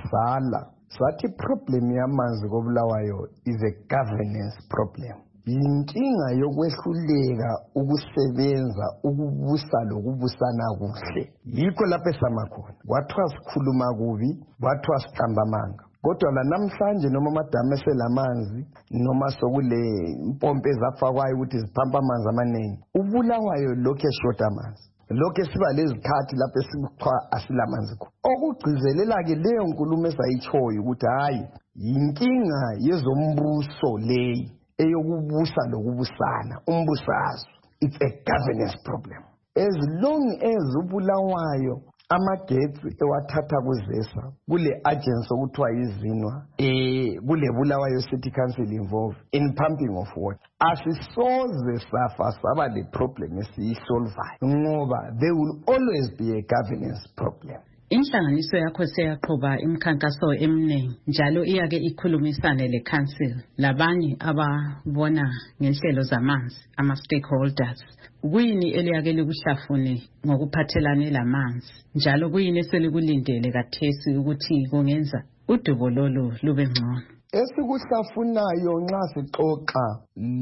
sathi problem yamanzi koBulawayo is a governance problem. Inkinga yokwehluleka ukusebenza ukubusa lokubusana kuhle. Yikho lapho esama khona. Kwathiwa sikhuluma kubi, kwathiwa siqamba amanga. Kodwa la namhlanje noma amadamu eselamanzi noma sokule impompo ezafakwayo ukuthi ziphampa amanzi amaningi, uBulawayo lokho eshota amanzi. Lokho siba lezikhathi lapho esikuthiwa asilamanzi khona. Okugcizelela ke leyo nkulumo esayichoyo ukuthi hayi inkinga yezombuso leyi eyokubusa lokubusana umbusazo. It's a governance problem. As long as uBulawayo amagetsi ewathatha kuzesa kule agency okuthiwa yizinwa kule Bulawayo City Council involved in pumping of water, asisoze safa saba le problem esiyisolvayo ngoba there will always be a governance problem. Inhlanganiso yakho seyaqhuba imikhankaso eminingi njalo iyake ikhulumisane le-council labanye ababona ngenhlelo zamanzi, ama-stakeholders. Kuyini eliyake likuhlafune ngokuphathelane lamanzi njalo kuyini eselikulindele kathesi ukuthi kungenza udubo lolu lube ngcono? Esikuhlafunayo nxa sixoxa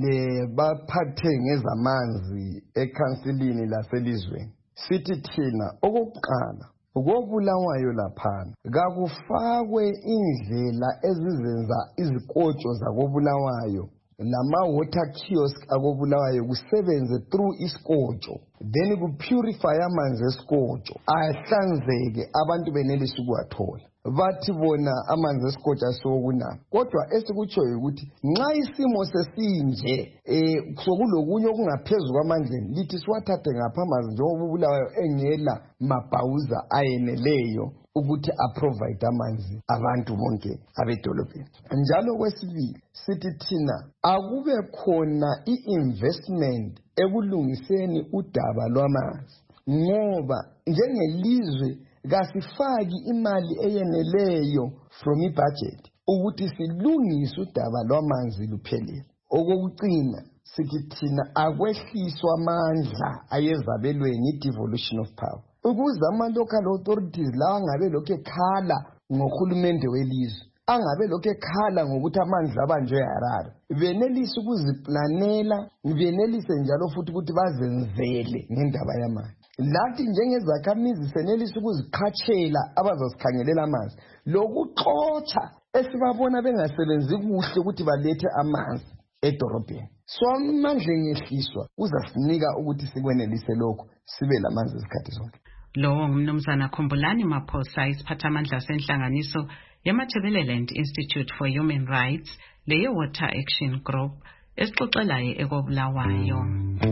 lebaphathe ngezamanzi ekhansilini laselizweni, sithi thina okokuqala koBulawayo laphana kakufakwe indlela ezizenza izikotsho zakoBulawayo lama-water kiosk akobulawayo kusebenze through iskotsho, then kupurify amanzi eskotsho ahlanzeke abantu benelise ukuwathola. Bathi bona amanzi eskotsho asokunabo, kodwa esikutshoyo ukuthi nxa isimo sesinje sokulokunye okungaphezulu kwamandleni lithi siwathathe ngapha amanzi njengoba ubulawayo engela mabhawuza ayeneleyo ukuthi aprovide amanzi abantu bonke abedolobheni. Njalo kwesibili sithi thina akube khona i-investment ekulungiseni udaba lwamanzi, ngoba njengelizwe kasifaki imali eyeneleyo from ibudget ukuthi silungise udaba lwamanzi luphelele. Okokucina sithi thina akwehliswa amandla ayezabelweni, i-devolution of power, ukuze ama-local authorities lawa angabe lokhu ekhala ngohulumende welizwe, angabe lokhu ekhala ngokuthi amanzi abanjwe eHarare, benelise ukuziplanela, benelise njalo futhi ukuthi bazenzele ngendaba yamanzi. Lathi njengezakhamizi senelise ukuzikhatshela abazazikhangelela amanzi, lokuxotsha esibabona bengasebenzi kuhle ukuthi balethe amanzi edorobheni. So amandla engehliswa uzasinika ukuthi sikwenelise lokho sibe lamanzi izikhathi zonke. Lowo ngumnumzana Khumbulani Maphosa, isiphathamandla senhlanganiso yeMatabeleland Institute for Human Rights leyo Water Action Group esixoxelayo ekobulawayo.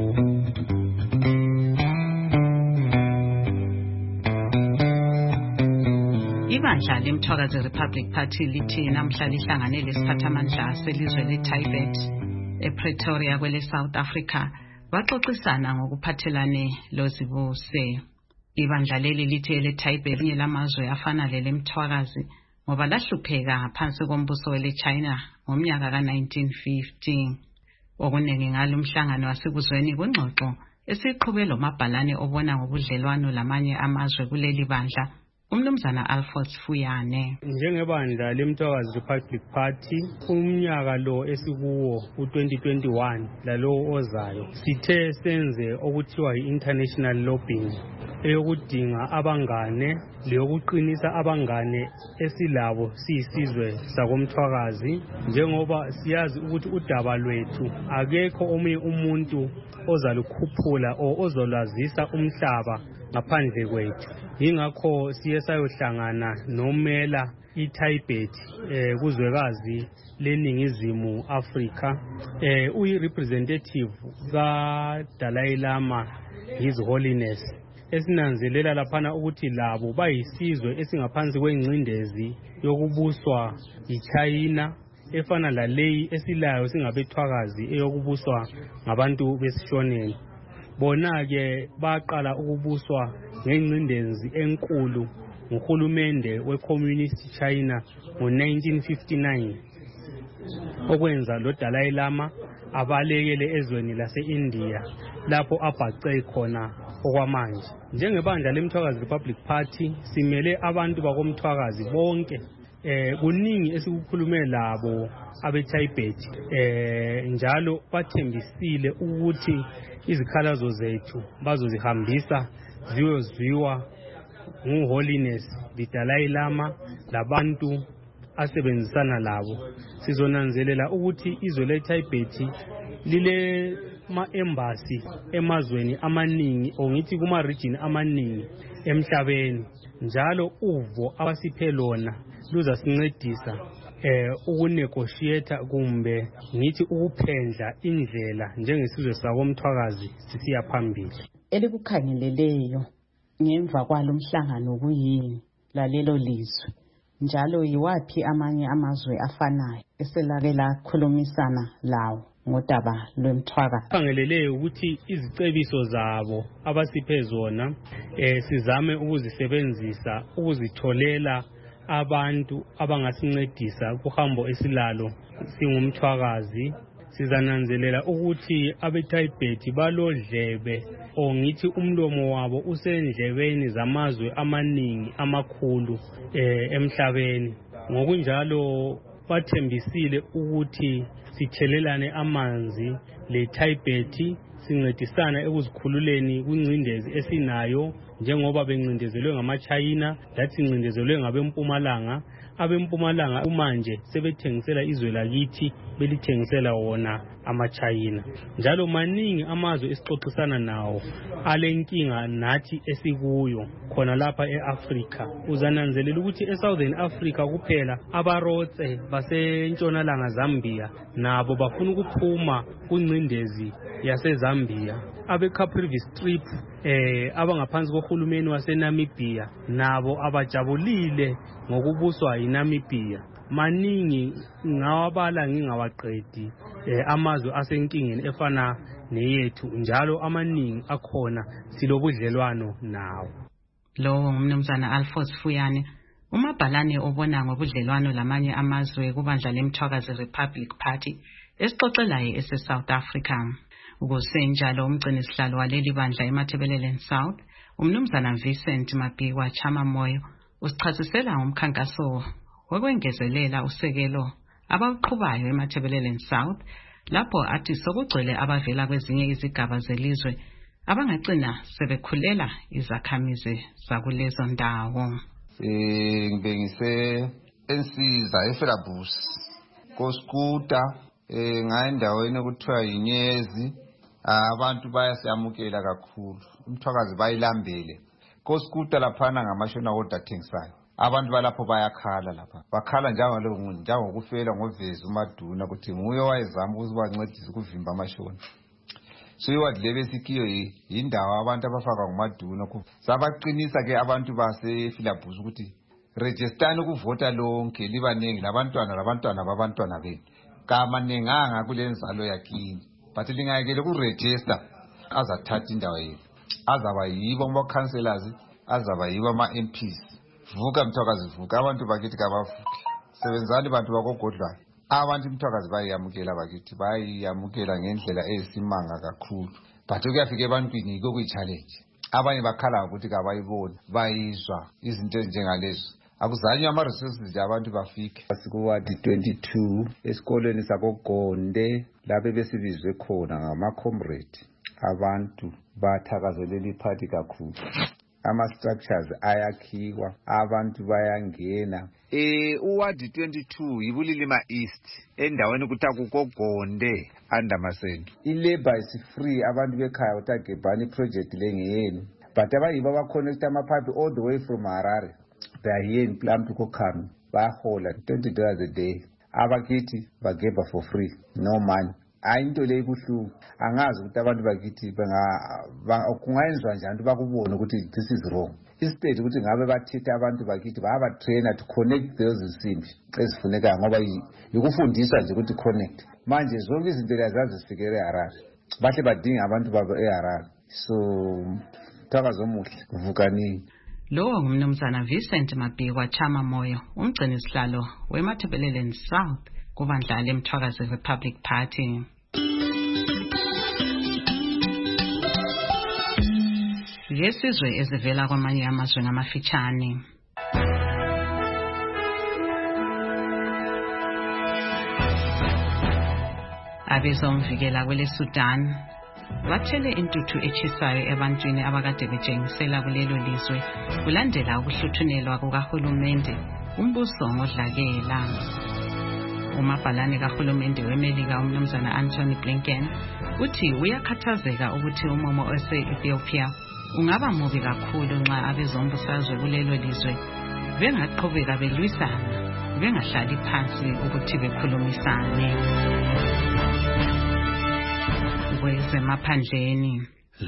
Ibandla leMthwakazi Republic Party lithi namhla lihlangane lesiphathamandla selizwe leTibet ePretoria kwele South Africa baxoxisana ngokuphathelane lozibuse. Ibandla leli lithi leTibet linye lamazwe afana leMthwakazi ngoba lahlupheka phansi kombuso weleChina ngomnyaka ka-1950. Okunengi ngalo umhlangano wasekuzweni kwingxoxo esiqhube lo mabhalane obona ngobudlelwano lamanye amazwe kuleli bandla. Umnumzana Alphonse Fuyane. Njengebandla leMthwakazi Republic Party umnyaka lo esikuwo u-2021 lalo ozayo sithe senze okuthiwa yi-international lobbying eyokudinga abangane leyokuqinisa abangane esilabo siyisizwe sakomthwakazi, njengoba siyazi ukuthi udaba lwethu akekho omunye umuntu ozalukhuphula o ozolwazisa umhlaba ngaphandle kwethu. Ingakho siye sayohlangana nomela iTibet kuzwekazi leningizimu Afrika, uyi-representative kaDalai Lama, His Holiness, esinanzelela laphana ukuthi labo bayisizwe esingaphansi kwengcindezi yokubuswa yiChina efana laleyi esilayo singabethwakazi eyokubuswa ngabantu besishoneni. Bona-ke baqala ukubuswa ngengcindezi enkulu nguhulumende we-Communist China ngo-1959, okwenza lo Dalai Lama abalekele ezweni lase-India lapho abhace khona okwamanje. Njengebandla leMthwakazi Republic Party simele abantu bakomthwakazi bonke. Kuningi esikukhulume labo abeTibet, njalo bathembisile ukuthi izikhalazo zethu bazozihambisa ziyozwiwa nguHoliness the Dalai Lama labantu asebenzisana labo. Sizonanzelela ukuthi izwe leTibet lile ma-embassy emazweni amaningi, ongithi kuma-region amaningi emhlabeni, njalo uvo abasiphe lona luzasincedisa ukunegotiate kumbe ngithi ukuphendla indlela njengesizwe sakomthwakazi sisiya phambili. Elikukhangeleleyo ngemva kwalo mhlangano kuyini lalelo lizwe, njalo yiwaphi amanye amazwe afanayo eselake lakhulumisana lawo ngodaba lwemthwakazi? Khangeleleyo ukuthi izicebiso zabo abasiphe zona sizame ukuzisebenzisa ukuzitholela abantu abangasincedisa kuhambo esilalo singumthwakazi. Sizananzelela ukuthi abeTibet balodlebe, ongithi umlomo wabo usendlebeni zamazwe amaningi amakhulu emhlabeni. Ngokunjalo bathembisile ukuthi sithelelane amanzi leTibet, sincedisana ekuzikhululeni kwingcindezi esinayo, njengoba bencindezelwe ngamaChina lathi sincindezelwe ngabempumalanga. abempumalanga manje sebethengisela izwe lakithi belithengisela wona amaChina. Njalo maningi amazwe esixoxisana nawo alenkinga nathi esikuyo khona lapha eAfrica. Uzananzelela ukuthi eSouthern Africa kuphela abarotse basentshonalanga Zambia nabo bafuna ukuphuma kuncindezi yaseZambia. Abe-Caprivi Strip abangaphansi kohulumeni waseNamibia nabo abajabulile ngokubuswa yiNamibia. Maningi ngawabala ngingawaqedi amazwe asenkingeni efana neyethu, njalo amaningi akhona silobudlelwano nawo. Lo ngumnumzana Alphonse Fuyane, umabhalane obona ngobudlelwano lamanye amazwe kubandla leMthwakazi Republic Party esixoxelayo ese-South Africa. Ukusenjalo umgcinisihlalo waleli bandla eMatabeleland South, umnumzana Vincent Mabhikwa Chama Moyo, usichasisela ngomkhankaso wokwengezelela usekelo abawuqhubayo eMatabeleland South, lapho athi sokugcwele abavela kwezinye izigaba zelizwe abangagcina sebekhulela izakhamizi zakulezo ndawo. Ngibengise ensiza eFelabus koSkuta ngayendaweni okuthiwa yiNyezi. Abantu bayasiyamukela kakhulu, umthwakazi bayilambele koSkuta laphana ngamashona wodwa athengisayo. Abantu balapho bayakhala lapha, bakhala njengokufela ngovezi uMaduna ukuthi nguye wayezama ukubancedisa ukuvimba amashona. So iwadi lebe sikiyo yindawo abantu abafaka nguMaduna. Sabaqinisa ke abantu baseFelabus ukuthi registani ukuvota lonke libanengi labantwana babantwana benu. Kamanenganga kule nzalo yakini, but lingayekele kuregister azathatha indawo yenu, azaba yibo ama-councillors, azaba yibo ama-MPs. Vuka mthwakazi vuka, abantu bakithi kabavuke, sebenzani bantu bakogodlwayo. Abantu mthwakazi bayamukela bakithi, bayamukela ngendlela eyisimanga kakhulu, but kuyafika ebantwini yiko kuyi-challenge. Abanye bakhala ukuthi kabayiboni, bayizwa izinto njengalezo. Akuzanywa ama-resources abantu bafike. Sikuwadi 22 esikolweni sakoGonde lapho besibizwe khona ngama-comrade. Abantu bathakazelela iphathi kakhulu. Ama-structures ayakhiwa, abantu bayangena. Uwadi 22 yibulilima East endaweni kuthiwa kukoGonde Andamasendu. I-labor is free, abantu bekhaya utagebhani project lengeyenu, but abayibo abaconnect amapipe all the way from Harare. They are here in Plum to Kokami. Bahola $20 a day. Abakithi bageba for free, no money. Ayinto le ibuhlungu. Angazi ukuthi abantu bakithi kungayenziwa njani bakubona ukuthi this is wrong. Instead ukuthi ngabe bathethe abantu bakithi baba trainer to connect those insimbi ezifuneka ngoba yikufundisa nje ukuthi connect. Manje zonke izinto lezazi zifikele eHarare. Bahle badinga abantu babo eHarare. So thakazo omuhle vukani. Lo ngumnumzana Vincent Mabhikwa Chama Moyo, umgcinisihlalo weMatabeleland South kubandla leMthwakazi Republic Party. Yesizwe ezivela kwamanye amazwe ngamafitshane. Abezomvikela kwele Sudan bathele intuthu echisayo ebantwini abakade betshengisela kulelo lizwe kulandela ukuhluthunelwa kukahulumende umbuso ngodlakela. Umabhalane kahulumende weMelika umnumzana Anthony Blinken uthi uyakhathazeka ukuthi umomo ose-Ethiopia ungaba mubi kakhulu nxa abezombusazwe kulelo lizwe bengaqhubeka belwisana bengahlali phansi ukuthi bekhulumisane. Kwezemaphandleni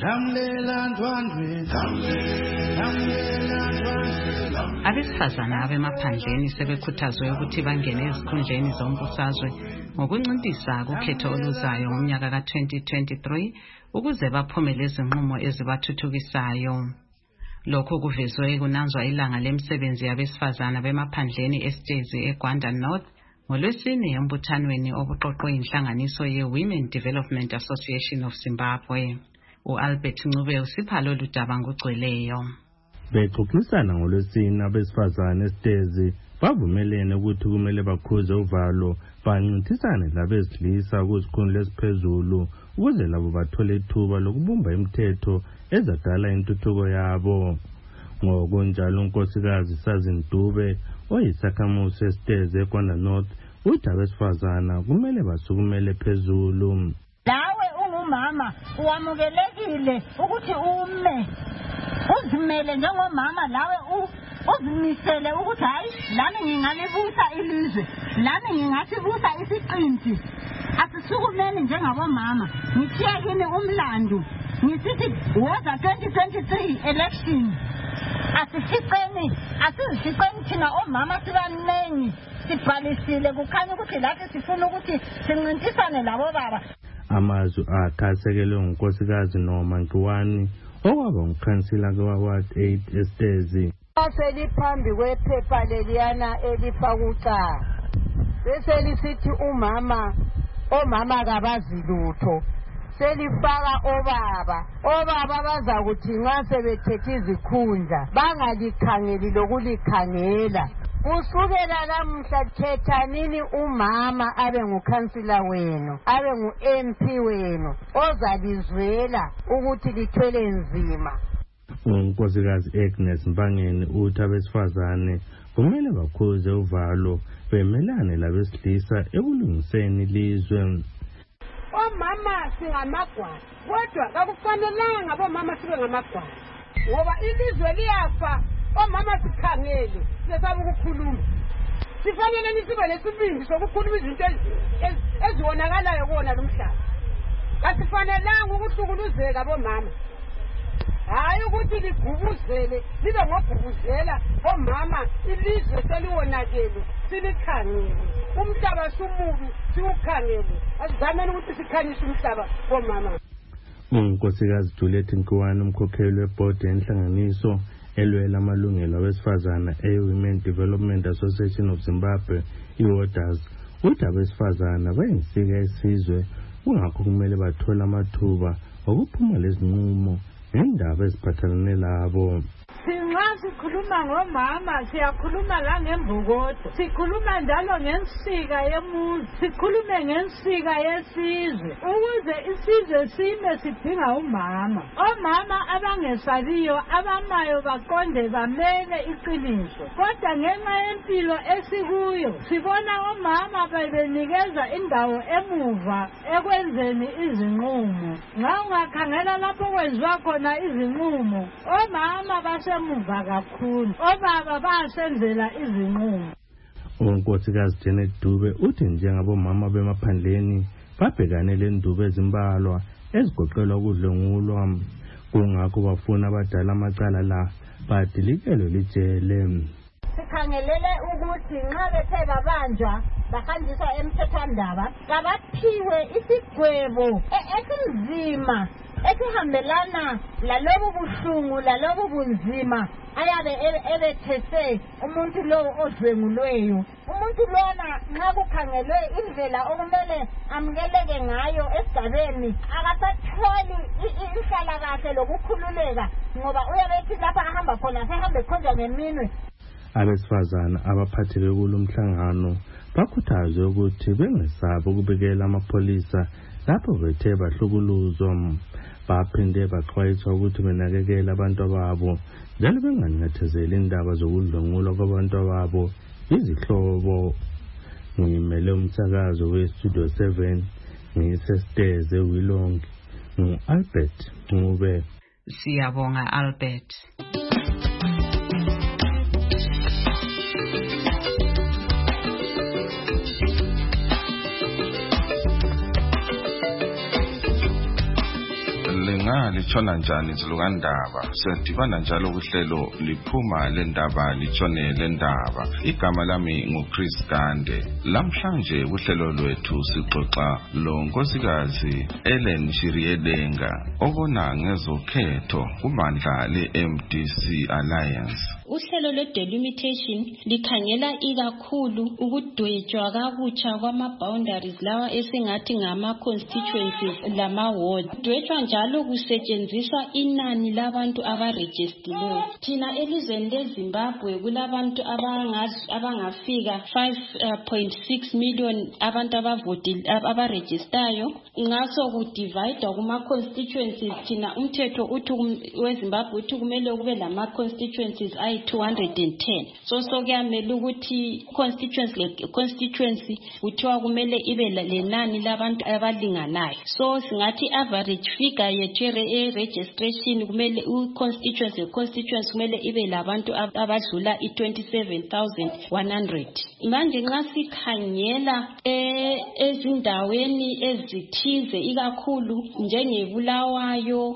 abesifazana abemaphandleni sebekhuthazwe ukuthi bangene ezikhundleni zombusazwe ngokuncintisa kukhetho oluzayo ngomnyaka ka-2023 ukuze baphumele izinqumo ezibathuthukisayo. Lokho kuvezwe kunanzwa ilanga lemsebenzi yabesifazana bemaphandleni esitezi eGwanda North ngolwesine embuthanweni obuqoqwe inhlanganiso ye-Women Development Association of Zimbabwe. U-Albert Ncube usipha lolu daba ngokugcweleyo. Bexoxisana ngolwesine abesifazane esitezi bavumelene ukuthi kumele bakhuze uvalo bancintisane labesilisa kuzikhundla eziphezulu ukuze labo bathole ithuba lokubumba imithetho ezadala intuthuko yabo. Ngokunjalo unkosikazi Sazindube oyisakhamuzi esiteze eKwanda North uthi abesifazana kumele basukumele phezulu. Lawe ungumama uwamukelekile ukuthi ume uzimele njengomama, lawe uzimisele ukuthi hayi lami ngingalibusa ilizwe, lami ngingasibusa isiqinti. Asisukumeni njengabomama. Ngithiya kini umlando ngisithi woza 2023 election asizifiqeni thina omama sibaningi sibhalisile kukhanya ukuthi lathi sifuna ukuthi sincintisane labo baba. Amazwi akhasekelwe ngunkosikazi Noma Nkiwani okwaba ngukhansila kwa-Ward 8 Estezi. Seliphambi kwephepha leliyana elifakuca bese lisithi omama kabazi lutho, selifaka obaba bazakuthi nxa sebethethe izikhundla bangalikhangeli lokulikhangela. Kusukela lamhla thethanini umama abe ngukhansila wenu, abe ngu-MP wenu ozalizwela ukuthi lithwele nzima. Unkosikazi Agnes Mbangeni uthi abesifazane kumele bakhuze uvalo bemelane labesilisa ekulungiseni ilizwe. Omama singamagwala kodwa kakufanelanga abomama sibe ngamagwala ngoba ilizwe liyafa. Omama sikhangele sesaba ukukhuluma, sifanele nisibe lesibindi sokukhuluma izinto ezibonakalayo kuwona lomhlaba. Kasifanelanga ukuhlukuluzeka bomama, hayi ukuthi ligubuzele libe ngogubuzela omama. Ilizwe seliwonakele silikhangele, umhlaba sumubi siwukhangele. Asizameni ukuthi sikhanyise umhlaba bomama. Unkosikazi Juliet Nkiwani umkhokheli webhodi yenhlanganiso elwela amalungelo abesifazana e-Women Development Association of Zimbabwe, i-WODAS, uthi abesifazana bayinsika esizwe kungakho kumele bathole amathuba okuphuma lezinqumo ngendaba eziphathelane labo. Nxa sikhuluma ngomama siyakhuluma la ngembukodo, sikhuluma njalo ngensika yemuzi, sikhulume ngensika yesizwe. Ukuze isizwe sime sidinga umama. Omama abangesabiyo abamayo baqonde bamele iqiniso. Kodwa ngenxa yempilo esikuyo sibona omama bebenikeza indawo emuva ekwenzeni izinqumo. Nxa ungakhangela lapho kwenziwa khona izinqumo, omama basemuva kakhulu, obaba basenzela izinqumo. Unkosikazi Janet Dube uthi njengabomama bemaphandleni babhekane lendubo ezimbalwa ezigoqelwa ukudlwengulwa, kungakho bafuna abadala amacala la badilikelwe lijele. Sikhangelele ukuthi nxa bethe babanjwa bahanjiswa emthethwandaba kabaphiwe isigwebo esinzima esihambelana lalobu buhlungu lalobu bunzima ayabe ebethese umuntu lo odlwengulweyo. Umuntu lona nxa kukhangelwe indlela okumele amukeleke ngayo esigabeni akasatholi inhlalakahle lokukhululeka ngoba uyabethi lapha ahamba khona sehambe khonja ngeminwe. Abesifazana abaphatheke kulo mhlangano bakhuthazwe ukuthi bengesabi ukubikela amapholisa lapho bethe bahlukuluzwa. Baphinde baxwayiswa ukuthi benakekele abantu babo njalo benganyathezeli indaba zokudlwengulwa kwabantu babo izihlobo. Ngimele umsakazo weStudio 7 ngisesteze Wilongi ngu-Albert Ncube. Siyabonga Albert. Litshona njani zilukandaba siyadibana njalo kuhlelo liphuma lendaba litshone lendaba. Igama lami nguChris Gande. Lamhlanje kuhlelo lwethu sixoxa lo nkosikazi Ellen Shiriedenga obona ngezokhetho kubandla le-MDC Alliance. Uhlelo lwe-delimitation likhangela ikakhulu ukudwetshwa kabutsha kwama-boundaries lawa esingathi ngama-constituencies lama-ward. Kudwetshwa njalo kusetshenziswa inani labantu abarejistileyo. Thina elizweni leZimbabwe kulabantu abangafika 5.6 million abantu abarejistayo. Ngaso kudividwa kuma-constituencies, thina umthetho weZimbabwe uthi kumele kube lama-constituencies ayi-210. So kuyamele ukuthi constituency kuthiwa kumele ibe lenani labantu abalinganayo. So singathi average figure yethu registration kumele constituency kumele ibe labantu abadlula i-27,100. Manje nxa sikhangela ezindaweni ezithize ikakhulu njengeBulawayo,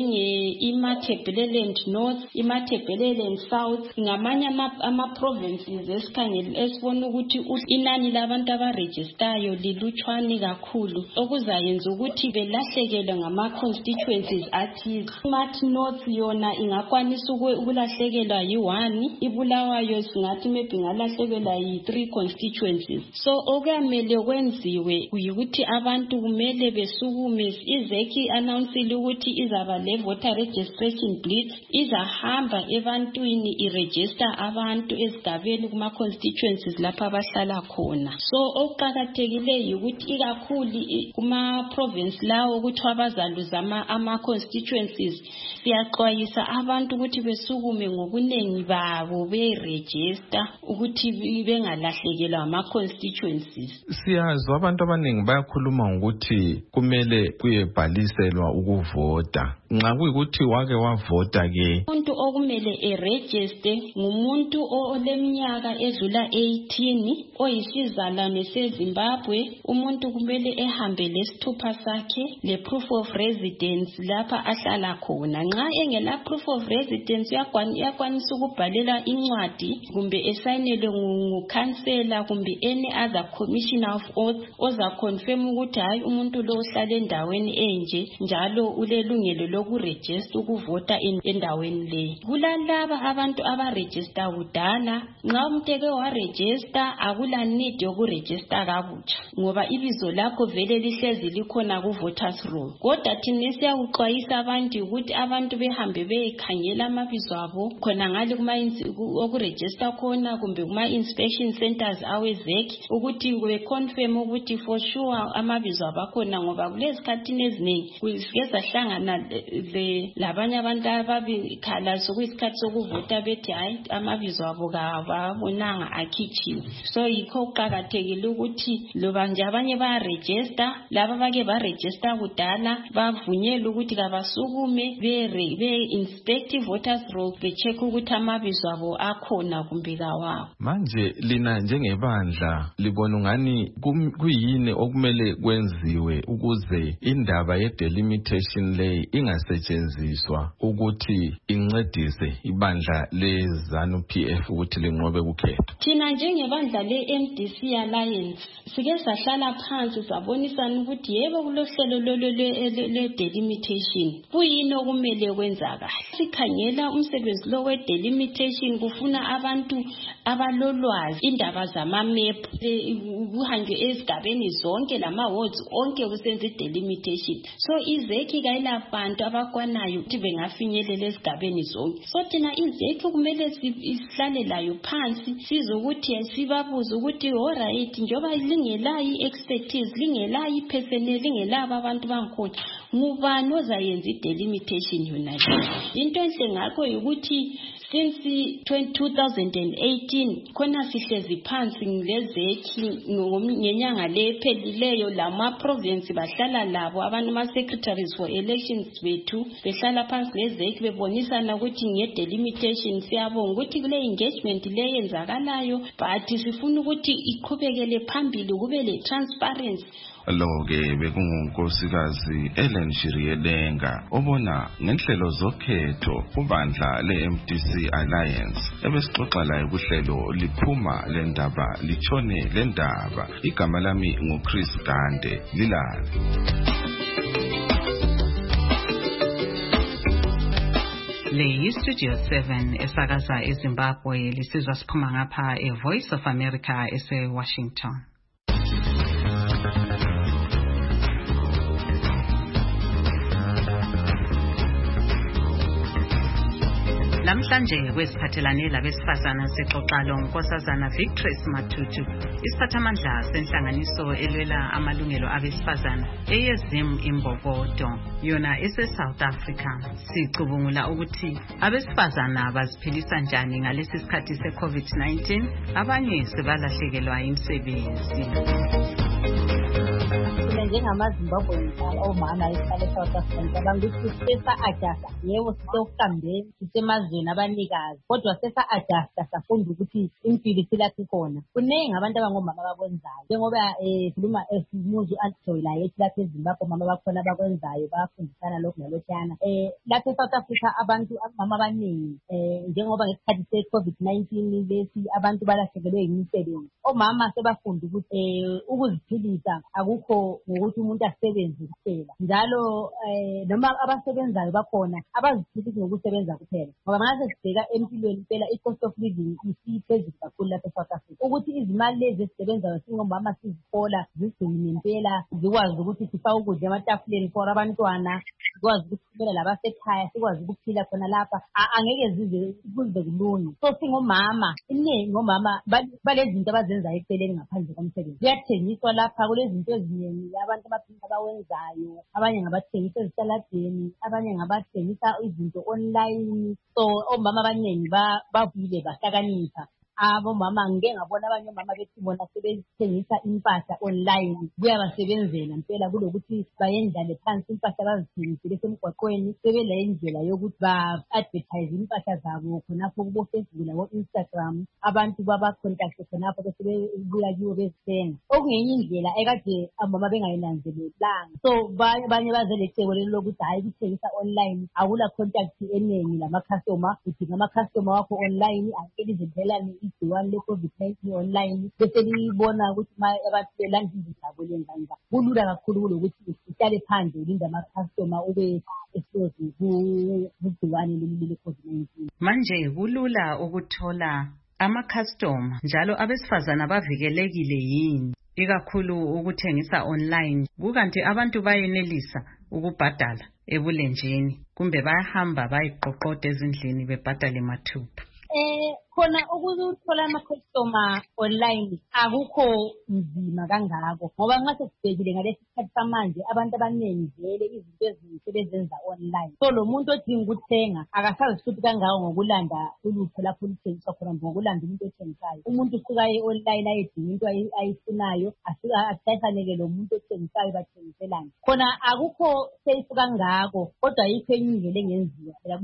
iMatabeleland North, iMatabeleland South, ngamanye ama-provinces esibona ukuthi inani labantu abarejistayo lilutshwane kakhulu, okuzayenza ukuthi belahlekelwe ngama-constituencies athize. iMathi North yona ingakwanisa ukulahlekelwa yi-1, iBulawayo singathi maybe ingalahlekelwa yi-3 constituencies. So okuyamele kwenziwe yikuthi abantu kumele besukume. IZEC announcile ukuthi izaba le-voter registration blitz, izahamba ebantwini iregister abantu ezigabeni kuma-constituencies lapha abahlala khona. So okuqakathekileyo ukuthi ikakhulu kuma-province lawo ukuthi abazaluza ama-constituencies, siyaxwayisa abantu ukuthi besukume ngobuningi babo beregister ukuthi bengalahlekelwa ama-constituencies. Siyazwa abantu abaningi bayakhuluma ngokuthi kumele kuyebhaliselwa ukuvota. Nxa kuyikuthi wake wavota ke, umuntu okumele eregister ngumuntu oleminyaka edlula 18, oyisizalwane seZimbabwe. Umuntu kumele ehambe lesithupha sakhe, le-proof of residence lapha ahlala khona. Nxa engela proof of residence uyakwanisa ukubhalela incwadi kumbe esayinelwe ngukhansela kumbe any other commissioner of oath ozaconfirm ukuthi hayi umuntu lo uhlala endaweni enje njalo ulelungelo lokuregister ukuvota endaweni le. Kulalaba abantu abaregister kudala, nxa umuntu eke waregister akula need yokuregister kabutsha ngoba ibizo lakho vele lihlezi likhona ku-voters roll. Kodwa thina siyakuxwayisa abantu ukuthi abantu behambe beyekhangela amabizo abo khona ngale okuregister khona kumbe kuma-inspection centers aweZEC ukuthi beconfirm ukuthi for sure amabizo abo akhona, ngoba kulezikhathini eziningi sike sahlangana labanye abantu ababikhala sokuyisikhathi sokuvota bethi hayi amabizo abo kababonanga akhitshiwe. So yikho kuqakathekile ukuthi loba nje abanye bayaregister, laba bake baregister kudala bavunyelwe ukuthi kabasukume be-inspect voters roll becheck ukuthi amabizo abo akhona kumbe kawawo. Manje lina njengebandla libona ngani kuyini okumele kwenziwe ukuze indaba ye-delimitation le ingasetshenziswa ukuthi incedise ibandla le-ZANU-PF ukuthi linqobe ukhetho? Thina njengebandla le-MDC Alliance sike sahlala phansi sabonisana ukuthi yebo kulohlelo le-delimitation kuyini okumele kwenzakala. Sikhangela umsebenzi lo we-delimitation kufuna abantu abalolwazi indaba zama-map, kuhanjwe ezigabeni zonke lama-wards onke kusenza i-delimitation. So iZEC kayilabantu abakwanayo ukuthi bengafinyelela ezigabeni zonke. So thina iZEC kumele sihlale layo phansi sizokuthi sibabuze ukuthi alright, njoba lingelayo i-expertise, lingelayo i-personnel, lingelabo abantu bangikhona, ngubani ozayenza i-delimitation yona? Into enhle ngakho ukuthi since 2018 khona sihlezi phansi ngeZEC ngenyanga lephelileyo, lama-province bahlala labo abantu ama-secretaries for elections bethu behlala phansi ngeZEC bebonisana ukuthi nge-delimitation siyabonga ukuthi kule engagement le yenzakalayo, but sifuna ukuthi iqhubekele phambili kube le-transparency. Lo-ke bekungunkosikazi Ellen Shiriyelenga obona ngenhlelo zokhetho kubandla le-MDC Alliance ebesixoxa layo kuhlelo liphuma lendaba litshone lendaba. Igama lami nguChris Gande, lilalo. Le Studio 7 esakaza eZimbabwe lisizwa siphuma ngapha eVoice of America ese-Washington. Namhlanje kwesiphathelane labesifazana sixoxa loNkosazana Victress Matutu, isiphathamandla senhlanganiso elwela amalungelo abesifazana eyeZim Imbokodo, yona ese-South Africa. Sicubungula ukuthi abesifazana baziphilisa njani ngalesi sikhathi se-COVID-19, abanye sebalahlekelwa imisebenzi. njengamaZimbabwe omama esihlale eSouth Africa bangithi sesa-adjasta yebo sisokukambeni sisemazweni abanikazi kodwa sesa-adjasta safunda ukuthi impilo silapho ikhona. Kuningi abantu abangomama abakwenzayo njengoba khuluma esimuzu antijoy la yethi lapha eZimbabwe omama bakhona abakwenzayo bayafundisana lokhu nalokhuyana. Lapha eSouth Africa abantu abamama abaningi njengoba ngesikhathi se-COVID-19 lesi abantu balahlekelwe yimisebenzi. Omama sebafunda ukuthi ukuziphilisa akukho ngokuthi umuntu asebenze kuphela, njalo noma abasebenzayo bakhona abaziphilisi ngokusebenza kuphela ngoba manje sibheka empilweni impela i-cost of living isiphezulu kakhulu lapha eSouth Africa ukuthi izimali lezi esisebenzayo singomama sizihola zigcine impela zikwazi ukuthi sifake ukudla ematafuleni for abantwana, sikwazi ukuphila labasekhaya, sikwazi ukuphila khona lapha, angeke zize kuze kulunge. So singomama iningi ngomama balezinto abazenzayo eceleni ngaphandle komsebenzi. Kuyathengiswa lapha kulezinto eziningi abantu abaphinda bawenzayo, abanye ngabathengisa ezitaladeni, abanye ngabathengisa izinto online. So omama abaningi bavile bahlakanipha. Abomama ngike ngabona abanye omama bethi bona sebethengisa impahla online kuyabasebenzela impela kulokuthi bayendlale phansi impahla bazithengisele emgwaqweni, sebele indlela yokuthi ba-advertise impahla zabo khonapho kubo Facebook labo Instagram, abantu baba-contact khonapho bese bebuya kiwo bezithenga. Okungenye indlela ekade omama bengayinanzelelanga. So abanye bazele icebo lelo lokuthi hayi kuthengisa online akula contact eningi lama-customer, udinga ama-customer wakho online angeke lizenzelane igciwane le-COVID-19 online bese libona ukuthi abantu belanda izabo lenzanga. Kulula kakhulu kulokuthi uhlale phandle ulinde ama-customer ube exposed kugciwane leli le-COVID-19. Manje kulula ukuthola ama-customer njalo abesifazana bavikelekile yini ikakhulu ukuthengisa online, kukanti abantu bayenelisa ukubhadala ebulenjini kumbe bayahamba bayiqoqoda ezindlini bebhadale mathupha? Khona ukuthola ama-customer online akukho nzima kangako ngoba nxa sesibhekile ngalesi sikhathi samanje abantu abaningi vele izinto ezinhle bezenza online. So lo muntu odinga ukuthenga akasazihluphi kangako ngokulanda ulutho lapho oluthengiswa khona ngokulanda umuntu othengisayo. Umuntu usuka online ayedinga into ayifunayo asisafanele lo muntu othengisayo bathengiselana. Khona akukho safe kangako kodwa ayikho enye indlela engenziwa. Phela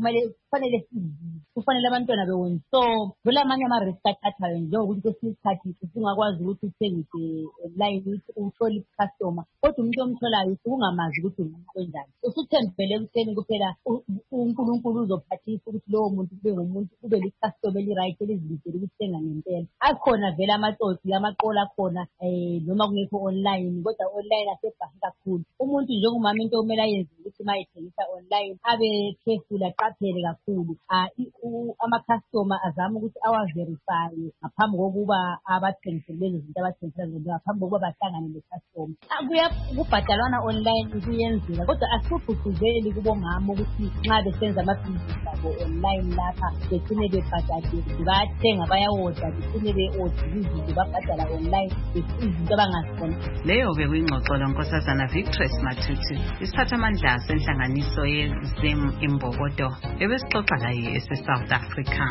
kufanele abantwana bewona. So kula amanye ama-risk athathayo njengokuthi kwesinye isikhathi usungakwazi ukuthi uthengise online uthole i-customer kodwa umuntu omtholayo usungamazi ukuthi umuntu onjani. Usuthembele ekutheni kuphela uNkulunkulu uzophathisa ukuthi lowo muntu kube ngumuntu kube li-customer eli-right elizimisele ukuthenga ngempela. Akhona vele amatsotsi amaqola akhona noma kungekho online kodwa online asebhahi kakhulu. Umuntu njengomama into okumele ayenze ukuthi uma ethengisa online abe careful, aqaphele kakhulu. Ama-customer azama ukuthi awaverifye ngaphambi kokuba abathengisele lezo zinto abathengisela zona, ngaphambi kokuba bahlangane le-customer. Kubhadalwana online kuyenzeka kodwa asikugqugquzeli kubomama ukuthi nxa besenza amabhizinisi abo online lapha begcine bebhadalile, bayathenga bayawoda begcine be-odile izinto babhadala online izinto abangazibona. Leyo bekuyingxoxo loNkosazana Victress Matutu, isiphathamandla senhlanganiso yeZim Imbokodo ebesixoxa laye ese-South Africa.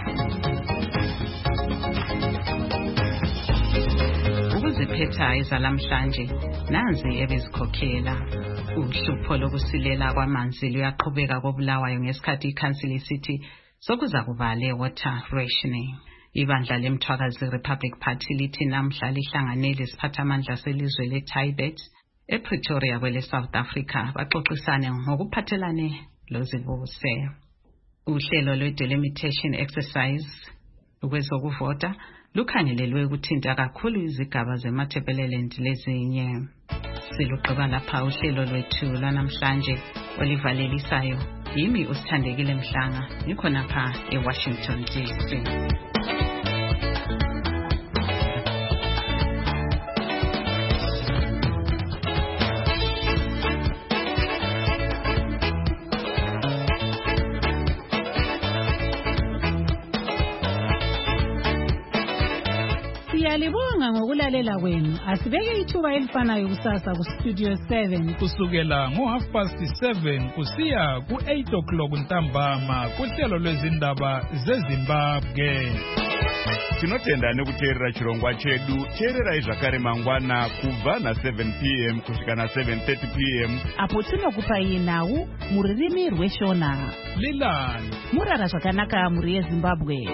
Ukuziphetha ezalamhlanje nanzi ebezikhokhela. Uhlupho lokusilela kwamanzi luyaqhubeka koBulawayo ngesikhathi ikhansili isithi sokuza kuba le-water rationing. Ibandla lemthwakazi Republic Party lithi namhla lihlangane lesiphathamandla selizwe leTibet ePretoria kwele South Africa baxoxisane ngokuphathelane lozibuse. Uhlelo lwe-delimitation exercise ukwezokuvota lukhangelelwe ukuthinta kakhulu izigaba zeMatabeleland lezinye. Silugqiba lapha uhlelo lwethu lwanamhlanje olivalelisayo yimi uSithandekile Mhlanga ngikhona pha eWashington DC. Siyalibonga ngokulalela kwenu. Asibeke ithuba elifanayo kusasa ku Studio 7 kusukela ngo7:30 kusiya ku8:00 ntambama kuhlelo lwezindaba zeZimbabwe. Tinotenda nekuteerera chirongwa chedu. Teererai zvakare mangwana kubva na7 p.m. kusvika na7:30 p.m. apo tinokupai nhau muririmi rweshona. Lilani Murara zvakanaka muri yeZimbabwe.